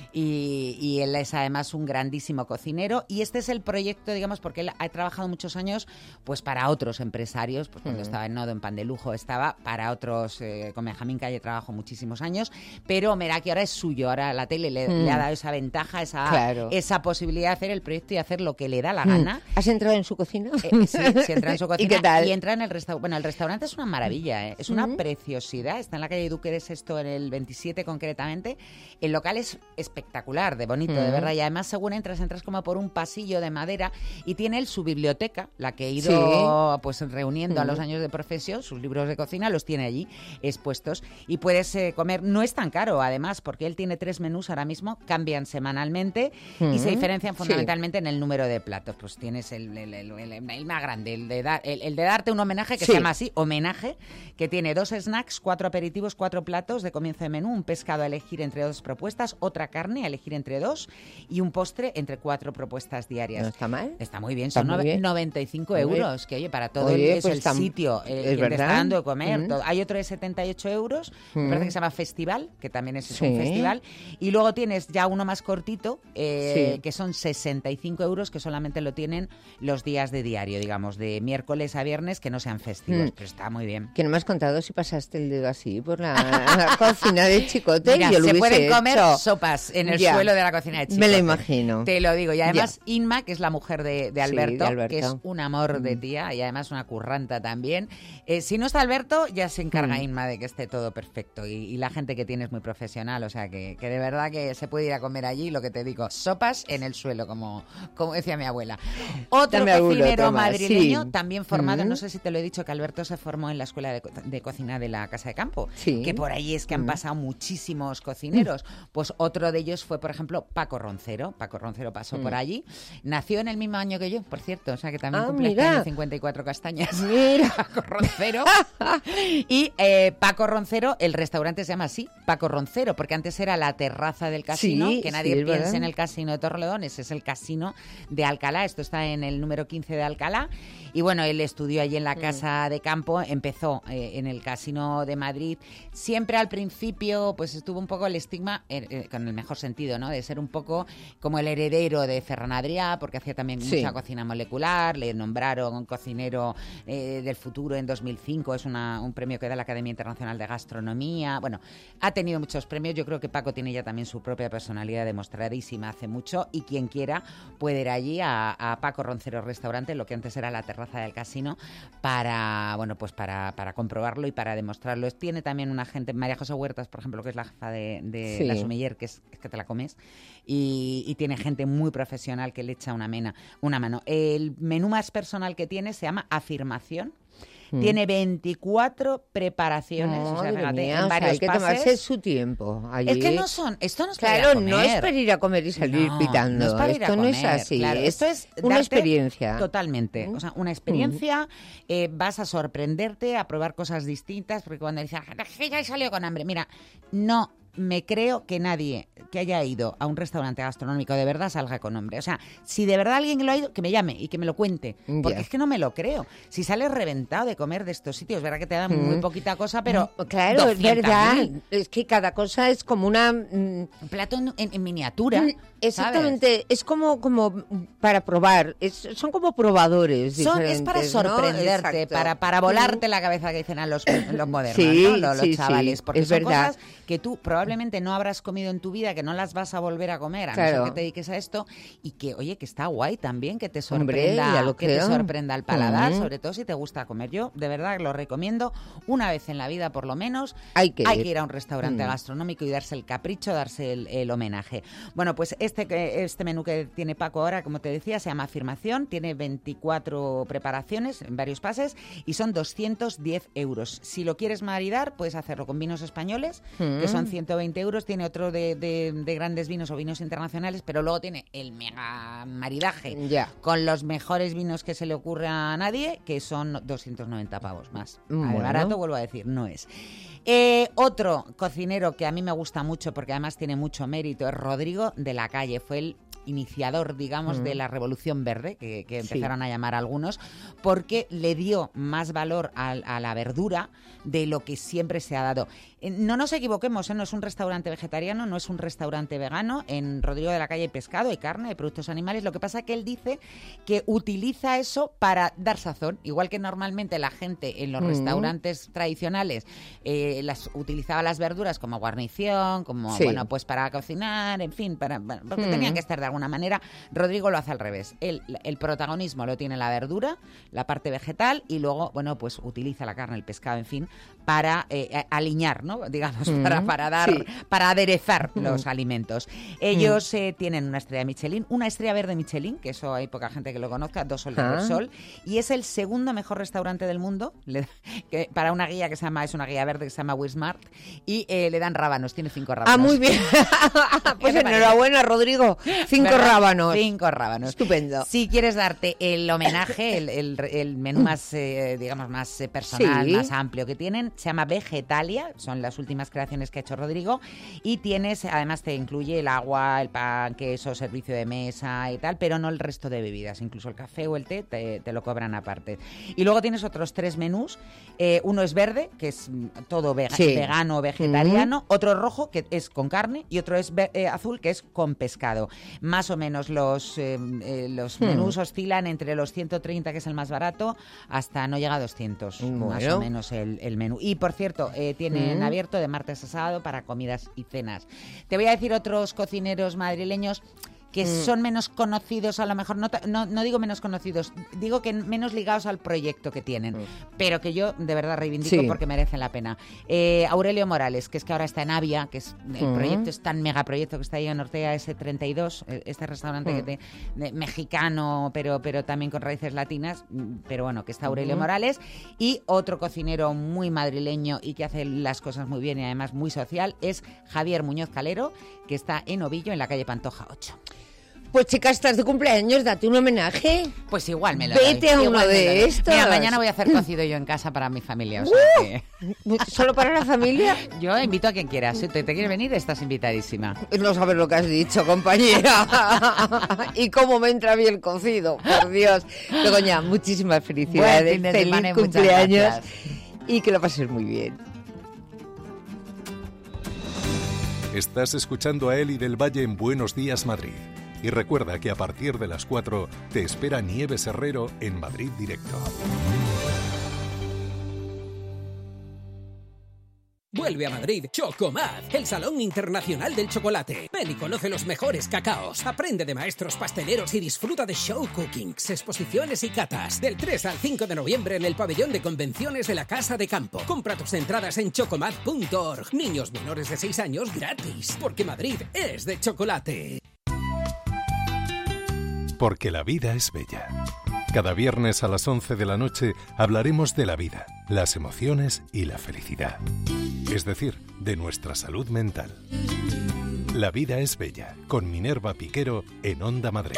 T: y él es además un grandísimo cocinero, y este es el proyecto, digamos, porque él ha trabajado muchos años pues para otros empresarios, pues cuando estaba en Nodo, en Pan de Lujo, estaba para otros, con Benjamín Calle trabajó muchísimos años, pero Omeraki ahora es suyo, ahora la tele le ha dado esa ventaja, esa posibilidad de hacer el proyecto y hacer lo que le da la gana.
B: ¿Has entrado en su cocina?
T: Sí, entra en su cocina.
B: ¿Y qué tal?
T: Y entra en el restaurante. Bueno, el restaurante es una maravilla, es una preciosidad. Está en la calle Duque de Sexto, en el 27 concretamente. El local es espectacular, de bonito, de verdad. Y además, según entras como por un pasillo de madera y tiene él su biblioteca, la que he ido pues reuniendo a los años de profesión, sus libros de cocina los tiene allí. expuestos. Y puedes comer, no es tan caro además, porque él tiene 3 menús ahora mismo, cambian semanalmente y se diferencian fundamentalmente en el número de platos. Pues tienes el más grande, el de darte un homenaje, que se llama así, homenaje, que tiene 2 snacks, 4 aperitivos, 4 platos de comienzo de menú, un pescado a elegir entre 2 propuestas, otra carne a elegir entre 2 y un postre entre 4 propuestas diarias.
B: ¿No está mal?
T: Está muy bien,
B: Está
T: son
B: muy bien.
T: 95 euros, que oye, para todo
B: Oye, pues
T: el sitio
B: es
T: que te
B: verdad.
T: está dando de comer. Todo. Hay otro de 78 euros, me parece que se llama Festival, que también es un festival. Y luego tienes ya uno más cortito, que son 65 euros, que solamente lo tienen los días de diario, digamos, de miércoles a viernes, que no sean festivos, pero está muy bien.
B: Que no me has contado si pasaste el dedo así por la cocina de Chicote.
T: Mira,
B: yo lo
T: se
B: hubiese
T: pueden comer
B: hecho.
T: sopas en el
B: Ya.
T: suelo de la cocina de Chicote.
B: Me lo imagino.
T: Te lo digo. Y además
B: Ya.
T: Inma, que es la mujer de
B: Sí,
T: Alberto,
B: de Alberto.
T: que es un amor de tía y además una curranta también. Si no está Alberto, ya se encarga Inma de que esté todo perfecto. Y la gente que tiene es muy profesional, o sea que de verdad que se puede ir a comer allí, lo que te digo, sopas en el suelo, como decía mi abuela. Otro
B: Dame alguno,
T: cocinero
B: toma,
T: madrileño,
B: sí.
T: también formado, no sé si te lo he dicho, que Alberto se formó en la escuela de cocina de la Casa de Campo, que por ahí es que han pasado muchísimos cocineros. Pues otro de ellos fue, por ejemplo, Paco Roncero. Paco Roncero pasó por allí. Nació en el mismo año que yo, por cierto, o sea que también cumple este año 54 castañas.
B: Mira.
T: Paco Roncero. Y Paco Roncero, el restaurante se llama así, Paco Roncero, porque antes era la terraza del casino,
B: Sí,
T: que nadie
B: sí, es
T: piense
B: verdad.
T: en el casino de Torrelodones, ese es el casino de Alcalá, esto está en el número 15 de Alcalá. Y bueno, él estudió allí en la Casa de Campo, empezó en el Casino de Madrid. Siempre al principio pues estuvo un poco el estigma, con el mejor sentido, ¿no? De ser un poco como el heredero de Ferran Adrià, porque hacía también mucha cocina molecular. Le nombraron cocinero del futuro en 2005, es un premio que da la Academia Internacional de Gastronomía. Bueno, ha tenido muchos premios. Yo creo que Paco tiene ya también su propia personalidad demostradísima hace mucho, y quien quiera puede ir allí a Paco Roncero Restaurante, lo que antes era la terraza del casino, para comprobarlo y para demostrarlo. Tiene también una gente, María José Huertas, por ejemplo, que es la jefa de la sommelier, que es que te la comes, y tiene gente muy profesional que le echa una mano. El menú más personal que tiene se llama Afirmación. Tiene 24 preparaciones, o sea, fíjate,
B: mía,
T: en varios
B: hay que
T: pases.
B: tomarse su tiempo. Allí.
T: Es que esto no es para ir a
B: Claro,
T: comer.
B: no es para ir a comer y salir pitando.
T: No es para ir a
B: esto no es
T: comer,
B: así.
T: claro.
B: Es
T: Esto es
B: una
T: darte
B: experiencia.
T: Totalmente. O sea, una experiencia. Vas a sorprenderte, a probar cosas distintas, porque cuando dices, ya he salido con hambre. Mira, no me creo que nadie que haya ido a un restaurante gastronómico de verdad salga con hambre. O sea, si de verdad alguien lo ha ido, que me llame y que me lo cuente. Porque es que no me lo creo. Si sales reventado de comer de estos sitios, verdad que te dan muy poquita cosa, pero
B: claro, es verdad.
T: 200.000.
B: Es que cada cosa es como una...
T: un plato en miniatura.
B: Exactamente,
T: ¿sabes?
B: es como para probar, son como probadores
T: Es
B: diferentes,
T: para
B: ¿no?
T: sorprenderte,
B: Exacto.
T: para volarte la cabeza, que dicen a los modernos,
B: Sí,
T: ¿no? Los
B: sí,
T: chavales,
B: sí,
T: porque
B: es
T: son
B: verdad.
T: cosas que tú probablemente no habrás comido en tu vida, que no las vas a volver a comer, a no
B: Claro.
T: ser que te dediques a esto, y que, oye, que está guay también, que te
B: Hombre,
T: sorprenda,
B: ya lo
T: que te
B: creo.
T: sorprenda el paladar, sobre todo si te gusta comer. Yo, de verdad, lo recomiendo una vez en la vida, por lo menos. Hay que ir a un restaurante gastronómico y darse el capricho, darse el homenaje. Bueno, pues este menú que tiene Paco ahora, como te decía, se llama Afirmación, tiene 24 preparaciones en varios pases y son 210 euros. Si lo quieres maridar, puedes hacerlo con vinos españoles, que son 120 euros, tiene otro de grandes vinos o vinos internacionales, pero luego tiene el mega maridaje con los mejores vinos que se le ocurre a nadie, que son 290 pavos más.
B: Bueno.
T: Barato, vuelvo a decir, no es. Otro cocinero que a mí me gusta mucho, porque además tiene mucho mérito, es Rodrigo de la Calle. Fue el iniciador, digamos, de la Revolución Verde, que empezaron a llamar algunos, porque le dio más valor a la verdura de lo que siempre se ha dado. No nos equivoquemos, no es un restaurante vegetariano, no es un restaurante vegano. En Rodrigo de la Calle hay pescado, hay carne, hay productos animales. Lo que pasa es que él dice que utiliza eso para dar sazón. Igual que normalmente la gente en los restaurantes tradicionales utilizaba las verduras como guarnición, como, bueno, pues para cocinar, en fin, porque tenían que estar de alguna manera. Rodrigo lo hace al revés. El protagonismo lo tiene la verdura, la parte vegetal, y luego, bueno, pues utiliza la carne, el pescado, en fin, para aliñar, ¿no? Digamos, para aderezar los alimentos. Ellos tienen una estrella Michelin, una estrella verde Michelin, que eso hay poca gente que lo conozca, 2 Sol de Repsol, y es el segundo mejor restaurante del mundo, para una guía es una guía verde que se llama Wismart, y le dan rábanos, tiene 5 rábanos.
B: Ah, muy bien. Pues enhorabuena, Rodrigo. 5 rábanos.
T: 5 rábanos.
B: Estupendo.
T: Si quieres darte el homenaje, el menú más, digamos, más personal, más amplio que tienen, se llama Vegetalia, son las últimas creaciones que ha hecho Rodrigo, y además te incluye el agua, el pan, queso, servicio de mesa y tal, pero no el resto de bebidas, incluso el café o el té te lo cobran aparte. Y luego tienes otros 3 menús, uno es verde, que es todo vegano o vegetariano, otro rojo, que es con carne, y otro es azul, que es con pescado. Más o menos los menús oscilan entre los 130, que es el más barato, hasta no llega a 200, más o menos el menú. Y, por cierto, tienen abierto de martes a sábado para comidas y cenas. Te voy a decir otros cocineros madrileños que son menos conocidos, a lo mejor, no digo menos conocidos, digo que menos ligados al proyecto que tienen, pero que yo de verdad reivindico porque merecen la pena. Aurelio Morales, que es que ahora está en Avia, que es el proyecto, es tan megaproyecto que está ahí en Ortega S32, este restaurante mexicano, pero también con raíces latinas, pero bueno, que está Aurelio Morales, y otro cocinero muy madrileño y que hace las cosas muy bien y además muy social, es Javier Muñoz Calero, que está en Ovillo, en la calle Pantoja 8.
B: Pues chica, estás de cumpleaños, date un homenaje.
T: Pues igual me lo
B: Vete
T: doy.
B: a uno de estos.
T: Mira, mañana voy a hacer cocido yo en casa para mi familia. O sea que...
B: ¿Solo para la familia?
T: Yo invito a quien quiera. Si te quieres venir, estás invitadísima.
B: No sabes lo que has dicho, compañera. Y cómo me entra bien el cocido, por Dios. Begoña, muchísimas felicidades. Feliz cumpleaños. Y que lo pases muy bien.
A: Estás escuchando a Eli del Valle en Buenos Días, Madrid. Y recuerda que a partir de las 4 te espera Nieves Herrero en Madrid Directo.
E: Vuelve a Madrid Chocomad, el Salón Internacional del Chocolate. Ven y conoce los mejores cacaos. Aprende de maestros pasteleros y disfruta de show cookings, exposiciones y catas. Del 3 al 5 de noviembre en el pabellón de convenciones de la Casa de Campo. Compra tus entradas en chocomad.org. Niños menores de 6 años gratis, porque Madrid es de chocolate.
A: Porque la vida es bella. Cada viernes a las 11 de la noche hablaremos de la vida, las emociones y la felicidad. Es decir, de nuestra salud mental. La vida es bella, con Minerva Piquero en Onda Madrid.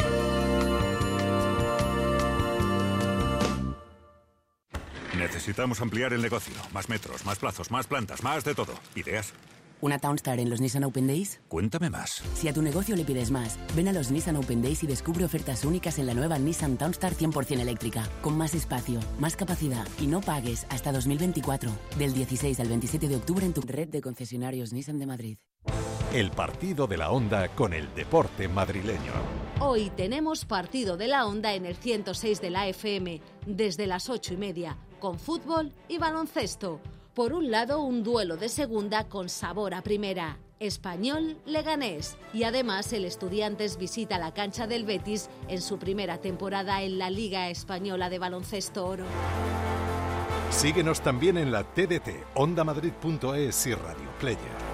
G: Necesitamos ampliar el negocio. Más metros, más plazos, más plantas, más de todo. ¿Ideas?
H: ¿Una Townstar en los Nissan Open Days?
G: Cuéntame más.
H: Si a tu negocio le pides más, ven a los Nissan Open Days y descubre ofertas únicas en la nueva Nissan Townstar 100% eléctrica, con más espacio, más capacidad y no pagues hasta 2024. Del 16 al 27 de octubre en tu red de concesionarios Nissan de Madrid.
A: El partido de la Onda con el deporte madrileño.
I: Hoy tenemos partido de la Onda en el 106 de la FM, desde las 8:30, con fútbol y baloncesto. Por un lado, un duelo de segunda con sabor a primera. Español-Leganés. Y además, el Estudiantes visita la cancha del Betis en su primera temporada en la Liga Española de Baloncesto Oro.
A: Síguenos también en la TDT, ondamadrid.es y Radio Player.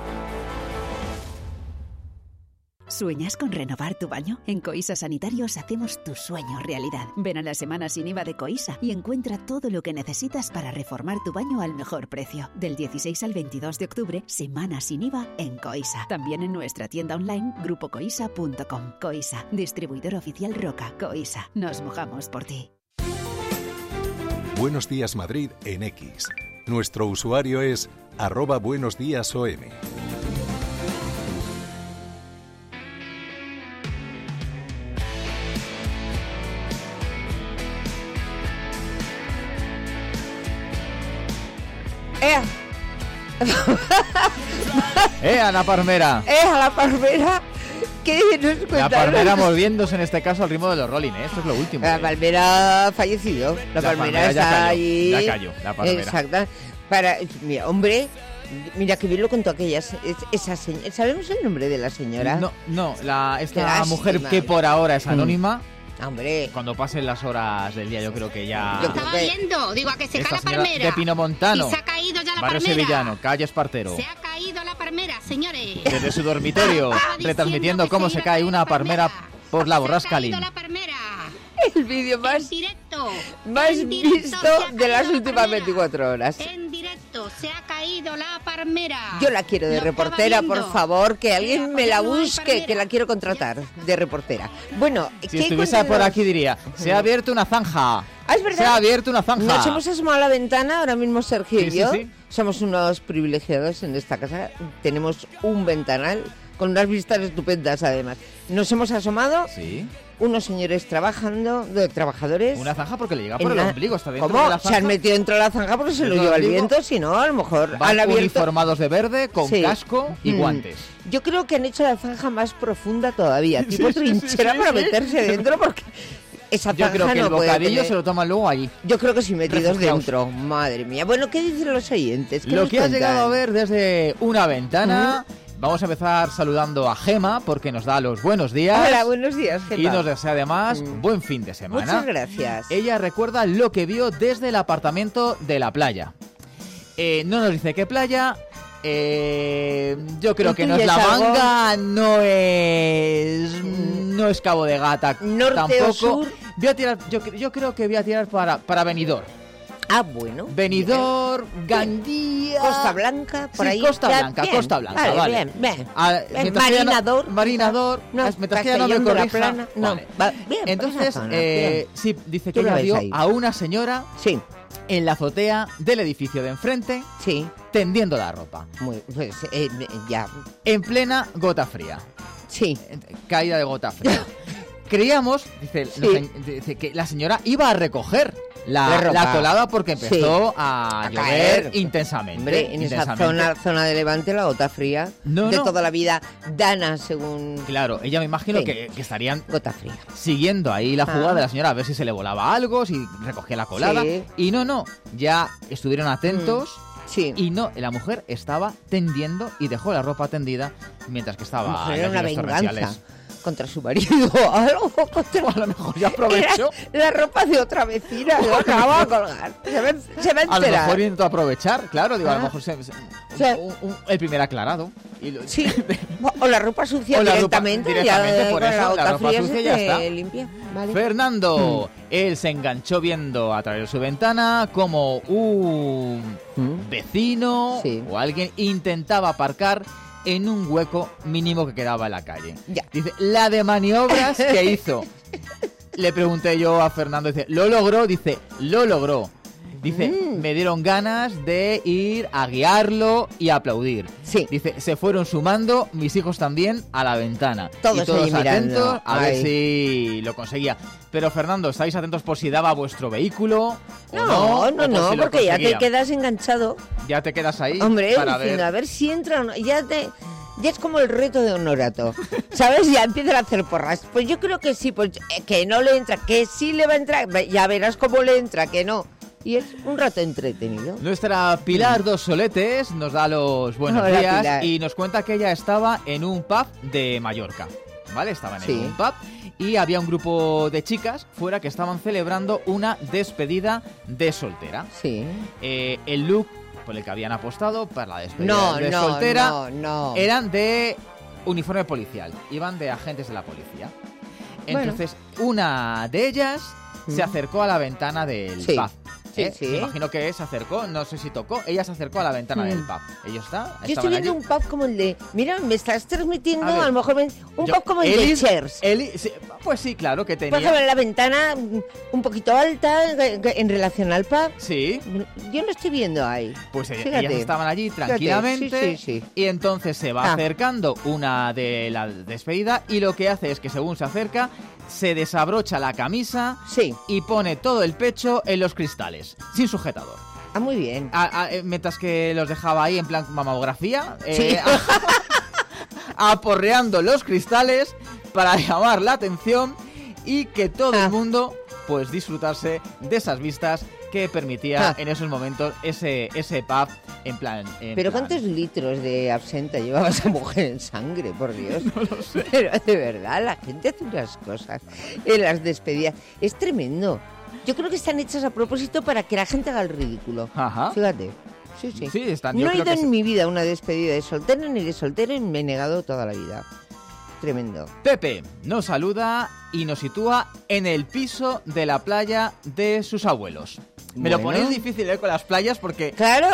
K: ¿Sueñas con renovar tu baño? En Coisa Sanitarios hacemos tu sueño realidad. Ven a la semana sin IVA de Coisa y encuentra todo lo que necesitas para reformar tu baño al mejor precio. Del 16 al 22 de octubre, semana sin IVA en Coisa. También en nuestra tienda online grupocoisa.com. Coisa, distribuidor oficial Roca. Coisa, nos mojamos por ti.
A: Buenos Días Madrid en X. Nuestro usuario es @buenosdiasom.
M: A la palmera.
B: A la palmera. ¿Qué nos cuentas?
M: La palmera moviéndose en este caso al ritmo de los Rolling, ¿eh? Esto es lo último.
B: La palmera ha fallecido. La palmera está ahí.
M: Ya cayó, la palmera.
B: Exacto. Mira, hombre, Mira, que bien lo contó esa señora. ¿Sabemos el nombre de la señora?
M: No, esta mujer que por ahora es anónima.
B: Hombre.
M: Cuando pasen las horas del día, yo creo que ya...
O: Yo estaba viendo, digo, a que se cae la
M: señora
O: palmera.
M: de Pinomontano,
O: Y se ha caído ya la
M: barrio
O: palmera.
M: sevillano, calle Espartero.
O: Se ha caído la palmera, señores.
M: Desde su dormitorio, retransmitiendo cómo se cae una palmera por la borrasca Lynn.
B: El vídeo más
O: directo
B: visto de las últimas 24 horas.
O: En directo, se ha caído la palmera.
B: Yo la quiero de reportera, por favor, que alguien me la busque, que la quiero contratar de reportera. Bueno,
M: si estuviese por aquí diría, se ha abierto una zanja.
B: Ah, es verdad.
M: Se ha abierto una zanja.
B: Nos hemos asomado a la ventana, ahora mismo Sergio y yo.
M: Sí.
B: Somos unos privilegiados en esta casa. Tenemos un ventanal con unas vistas estupendas, además. Nos hemos asomado.
M: Sí.
B: Unos señores trabajadores.
M: Una zanja porque le llega por el ombligo, está dentro
B: ¿Cómo?
M: de la zanja.
B: Se han metido dentro de la zanja porque se lo lleva el viento, si no, a lo mejor
M: van
B: han abierto...
M: uniformados de verde, con casco y guantes.
B: Yo creo que han hecho la zanja más profunda todavía, tipo trinchera para meterse dentro, porque esa zanja
M: yo creo que el bocadillo
B: no
M: se lo toman luego allí.
B: Yo creo que sí, metidos dentro. Madre mía. Bueno, ¿qué dicen los oyentes?
M: Lo que has llegado a ver desde una ventana... Vamos a empezar saludando a Gema porque nos da los buenos días.
B: Hola, buenos días, Gema.
M: Y nos desea además buen fin de semana.
B: Muchas gracias.
M: Ella recuerda lo que vio desde el apartamento de la playa. No nos dice qué playa. Yo creo que no es La Manga, no es Cabo de Gata,
B: norte
M: tampoco.
B: O sur.
M: Voy a tirar, yo creo que voy a tirar para Benidorm.
B: Ah, bueno.
M: Benidorm, Gandía...
B: Costa Blanca, por ahí.
M: Costa Blanca, bien. Costa Blanca, vale.
B: Bien.
M: Marinador, mientras que ya no me corrija.
B: No,
M: vale.
B: Bien,
M: entonces, sí, dice que ella vio a una señora en la azotea del edificio de enfrente tendiendo la ropa.
B: Pues, ya.
M: En plena gota fría.
B: Sí.
M: Caída de gota fría. Creíamos, dice que la señora iba a recoger la colada porque empezó a llover intensamente.
B: Hombre, en esa zona de Levante, la gota fría de toda la vida, Dana, según...
M: Claro, ella me imagino que estarían
B: gota fría
M: siguiendo ahí la jugada de la señora, a ver si se le volaba algo, si recogía la colada. Y no, ya estuvieron atentos. Y no, la mujer estaba tendiendo y dejó la ropa tendida mientras que estaba en
B: una
M: los
B: venganza contra su marido o algo.
M: A lo mejor ya aprovechó.
B: La ropa de otra vecina, la acababa a colgar. Se va a enterar.
M: A lo mejor intentó aprovechar, claro, digo, a lo mejor el primer aclarado.
B: Sí, o la ropa sucia directamente,
M: por eso, la ropa sucia ya está.
B: Limpia. Vale.
M: Fernando, él se enganchó viendo a través de su ventana como un vecino o alguien intentaba aparcar en un hueco mínimo que quedaba en la calle. Dice, la de maniobras que hizo. Le pregunté yo a Fernando, dice, ¿lo logró? Dice, lo logró. Dice, me dieron ganas de ir a guiarlo y aplaudir. Dice, se fueron sumando mis hijos también a la ventana.
B: Todos
M: atentos
B: mirando.
M: A ver si lo conseguía. Pero Fernando, ¿estáis atentos por si daba vuestro vehículo?
B: No,
M: si
B: porque ya te quedas enganchado.
M: Ya te quedas ahí.
B: Hombre,
M: para
B: diciendo, a ver si entra o no. Ya es como el reto de Honorato, ¿sabes? Ya empiezan a hacer porras. Pues yo creo que sí, pues que no le entra, que sí le va a entrar. Ya verás cómo le entra, que no. Y es un rato entretenido.
M: Nuestra Pilar Dos Soletes nos da los buenos días,
B: Pilar.
M: Y nos cuenta que ella estaba en un pub de Mallorca, ¿vale? Estaban en un pub y había un grupo de chicas fuera que estaban celebrando una despedida de soltera. El look por el que habían apostado para la despedida de soltera eran de uniforme policial, iban de agentes de la policía. Entonces, una de ellas se acercó a la ventana del pub. Me imagino que se acercó, no sé si tocó, ella se acercó a la ventana del pub. Yo
B: estoy viendo un pub como el de... Mira, me estás transmitiendo a lo mejor un pub como el de Cheers.
M: Pues sí, claro, que tenía...
B: Por ejemplo, la ventana un poquito alta en relación al pub.
M: Sí.
B: Yo lo estoy viendo ahí.
M: Pues ellas estaban allí tranquilamente. Y entonces se va acercando una de la despedida y lo que hace es que según se acerca, se desabrocha la camisa y pone todo el pecho en los cristales, sin sujetador.
B: Ah, muy bien.
M: Mientras que los dejaba ahí en plan mamografía, aporreando los cristales para llamar la atención y que todo el mundo pues disfrutase de esas vistas que permitía en esos momentos ese pub en plan...
B: ¿Pero cuántos litros de absenta llevaba esa mujer en sangre, por Dios? No lo sé. Pero de verdad, la gente hace unas cosas en las despedidas. Es tremendo. Yo creo que están hechas a propósito para que la gente haga el ridículo.
M: Ajá.
B: Fíjate. Sí.
M: Sí,
B: no he ido en mi vida a una despedida de soltero ni de soltero y me he negado toda la vida. Tremendo.
M: Pepe nos saluda y nos sitúa en el piso de la playa de sus abuelos. Me lo ponéis difícil con las playas porque...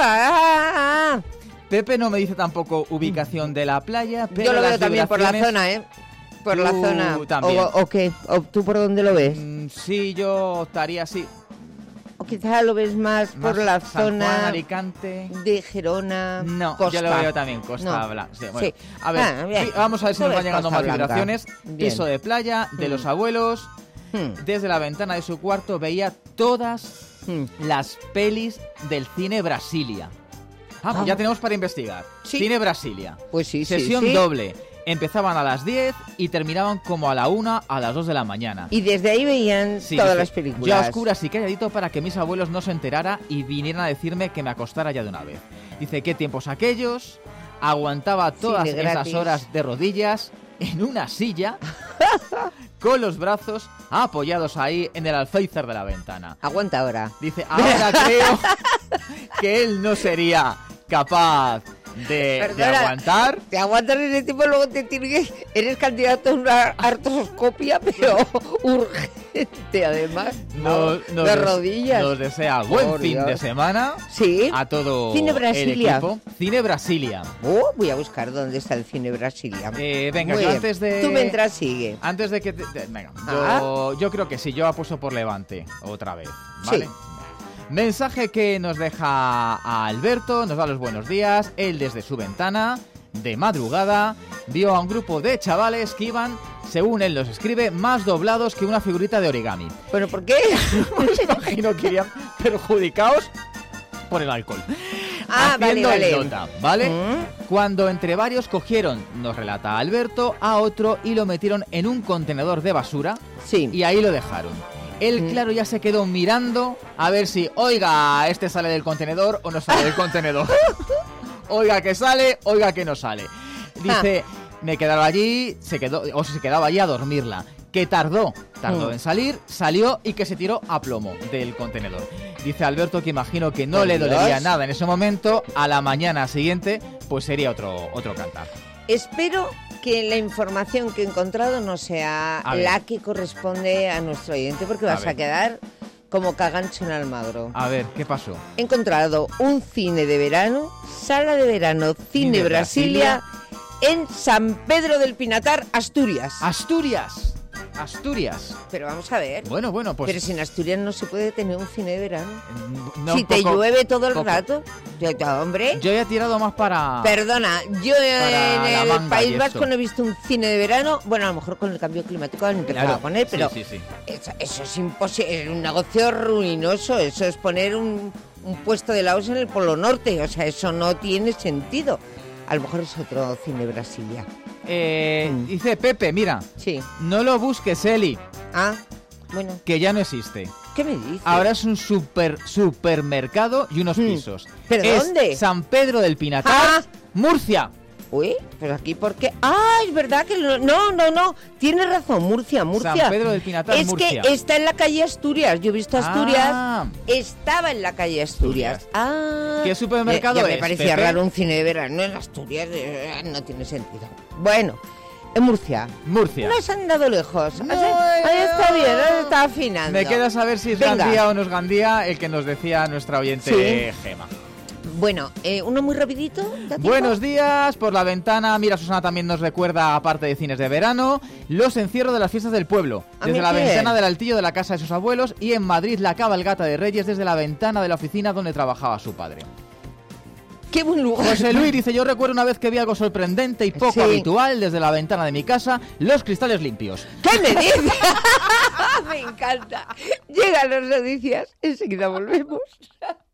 B: ¡Claro!
M: Pepe no me dice tampoco ubicación de la playa, pero
B: yo lo veo
M: las
B: también por la zona, ¿eh? Por la zona.
M: También.
B: ¿O qué? ¿O tú por dónde lo ves?
M: Sí, yo estaría así.
B: O quizás lo ves más por la
M: San
B: zona
M: Juan, Alicante.
B: De Gerona,
M: No,
B: Costa.
M: yo lo veo también, Costa Blanca. Sí, bueno.
B: Sí.
M: A ver,
B: bien.
M: vamos a ver si nos van llegando
B: Costa
M: más vibraciones.
B: Bien.
M: Piso de playa, de los abuelos. Desde la ventana de su cuarto veía todas las pelis del cine Brasilia. Pues ya tenemos para investigar.
B: Sí.
M: Cine Brasilia.
B: Pues sí,
M: Sesión doble. Empezaban a las 10 y terminaban como a la 1, a las 2 de la mañana.
B: Y desde ahí veían todas las películas.
M: Yo a oscuras y calladito para que mis abuelos no se enteraran y vinieran a decirme que me acostara ya de una vez. Dice, ¿qué tiempos aquellos? Aguantaba todas esas horas de rodillas en una silla con los brazos apoyados ahí en el alféizar de la ventana.
B: Aguanta ahora.
M: Dice, ahora creo que él no sería capaz de aguantar.
B: Te aguantas ese tipo, luego te tienes que... Eres candidato a una artroscopia, pero urgente, además. De rodillas.
M: Nos desea buen fin de semana.
B: Sí.
M: A todo
B: Cine Brasilia.
M: el equipo. Cine Brasilia.
B: Voy a buscar dónde está el Cine Brasilia.
M: Venga, yo antes de...
B: Tú mientras sigue.
M: Antes de que... venga, yo creo que sí, yo apuesto por Levante otra vez, ¿vale?
B: Sí.
M: Mensaje que nos deja a Alberto, nos da los buenos días. Él desde su ventana, de madrugada, vio a un grupo de chavales que iban, según él los escribe, más doblados que una figurita de origami.
B: ¿Pero por qué?
M: Pues imagino que irían perjudicados por el alcohol.
B: Haciendo
M: vale. Nota, ¿vale? Cuando entre varios cogieron, nos relata Alberto, a otro y lo metieron en un contenedor de basura y ahí lo dejaron. Él, claro, ya se quedó mirando a ver si, oiga, este sale del contenedor o no sale del contenedor. Oiga que sale, oiga que no sale. Dice, me quedaba allí, se quedaba allí a dormirla. Que tardó en salir, salió y que se tiró a plomo del contenedor. Dice Alberto que imagino que no le dolería nada en ese momento, a la mañana siguiente, pues sería otro cantar.
B: Espero que la información que he encontrado no sea la que corresponde a nuestro oyente, porque vas a quedar como cagancho en Almagro.
M: A ver, ¿qué pasó?
B: He encontrado un cine de verano, sala de verano, Cine Brasilia, en San Pedro del Pinatar, Asturias.
M: Asturias.
B: Pero vamos a ver.
M: Bueno, pues...
B: Pero si en Asturias no se puede tener un cine de verano.
M: No,
B: si te llueve todo el rato. Hombre.
M: Yo he tirado más para...
B: Perdona, yo en el País Vasco no he visto un cine de verano. Bueno, a lo mejor con el cambio climático han empezado a poner, pero
M: sí.
B: Eso es imposible. Es un negocio ruinoso. Eso es poner un puesto de helados en el Polo Norte. O sea, eso no tiene sentido. A lo mejor es otro Cine Brasilia.
M: Dice Pepe, mira.
B: Sí.
M: No lo busques, Eli.
B: Bueno.
M: Que ya no existe.
B: ¿Qué me dices?
M: Ahora es un supermercado y unos pisos.
B: ¿Pero dónde?
M: San Pedro del Pinatar, Murcia.
B: Uy, pues aquí porque... ¡Ah, es verdad que no! Tienes razón, Murcia.
M: San Pedro del Pinatar, Murcia.
B: Es que está en la calle Asturias. Yo he visto Asturias. Estaba en la calle Asturias.
M: ¿Qué supermercado
B: ya
M: es,
B: me parecía
M: Pepe?
B: raro un cine de verano en Asturias. No tiene sentido. Bueno, en Murcia. No se han dado lejos. Ahí está bien, ahí está afinando.
M: Me queda saber si es Gandía o no es Gandía el que nos decía nuestra oyente Gema.
B: Bueno, uno muy rapidito.
M: Buenos días, por la ventana. Mira, Susana también nos recuerda, aparte de cines de verano, los encierros de las fiestas del pueblo. Desde la ventana del altillo de la casa de sus abuelos, y en Madrid la cabalgata de Reyes desde la ventana de la oficina donde trabajaba su padre.
B: ¡Qué buen lugar!
M: José Luis dice, yo recuerdo una vez que vi algo sorprendente y poco habitual desde la ventana de mi casa, los cristales limpios.
B: ¿Qué me dices? Me encanta. Llegan las noticias, enseguida volvemos.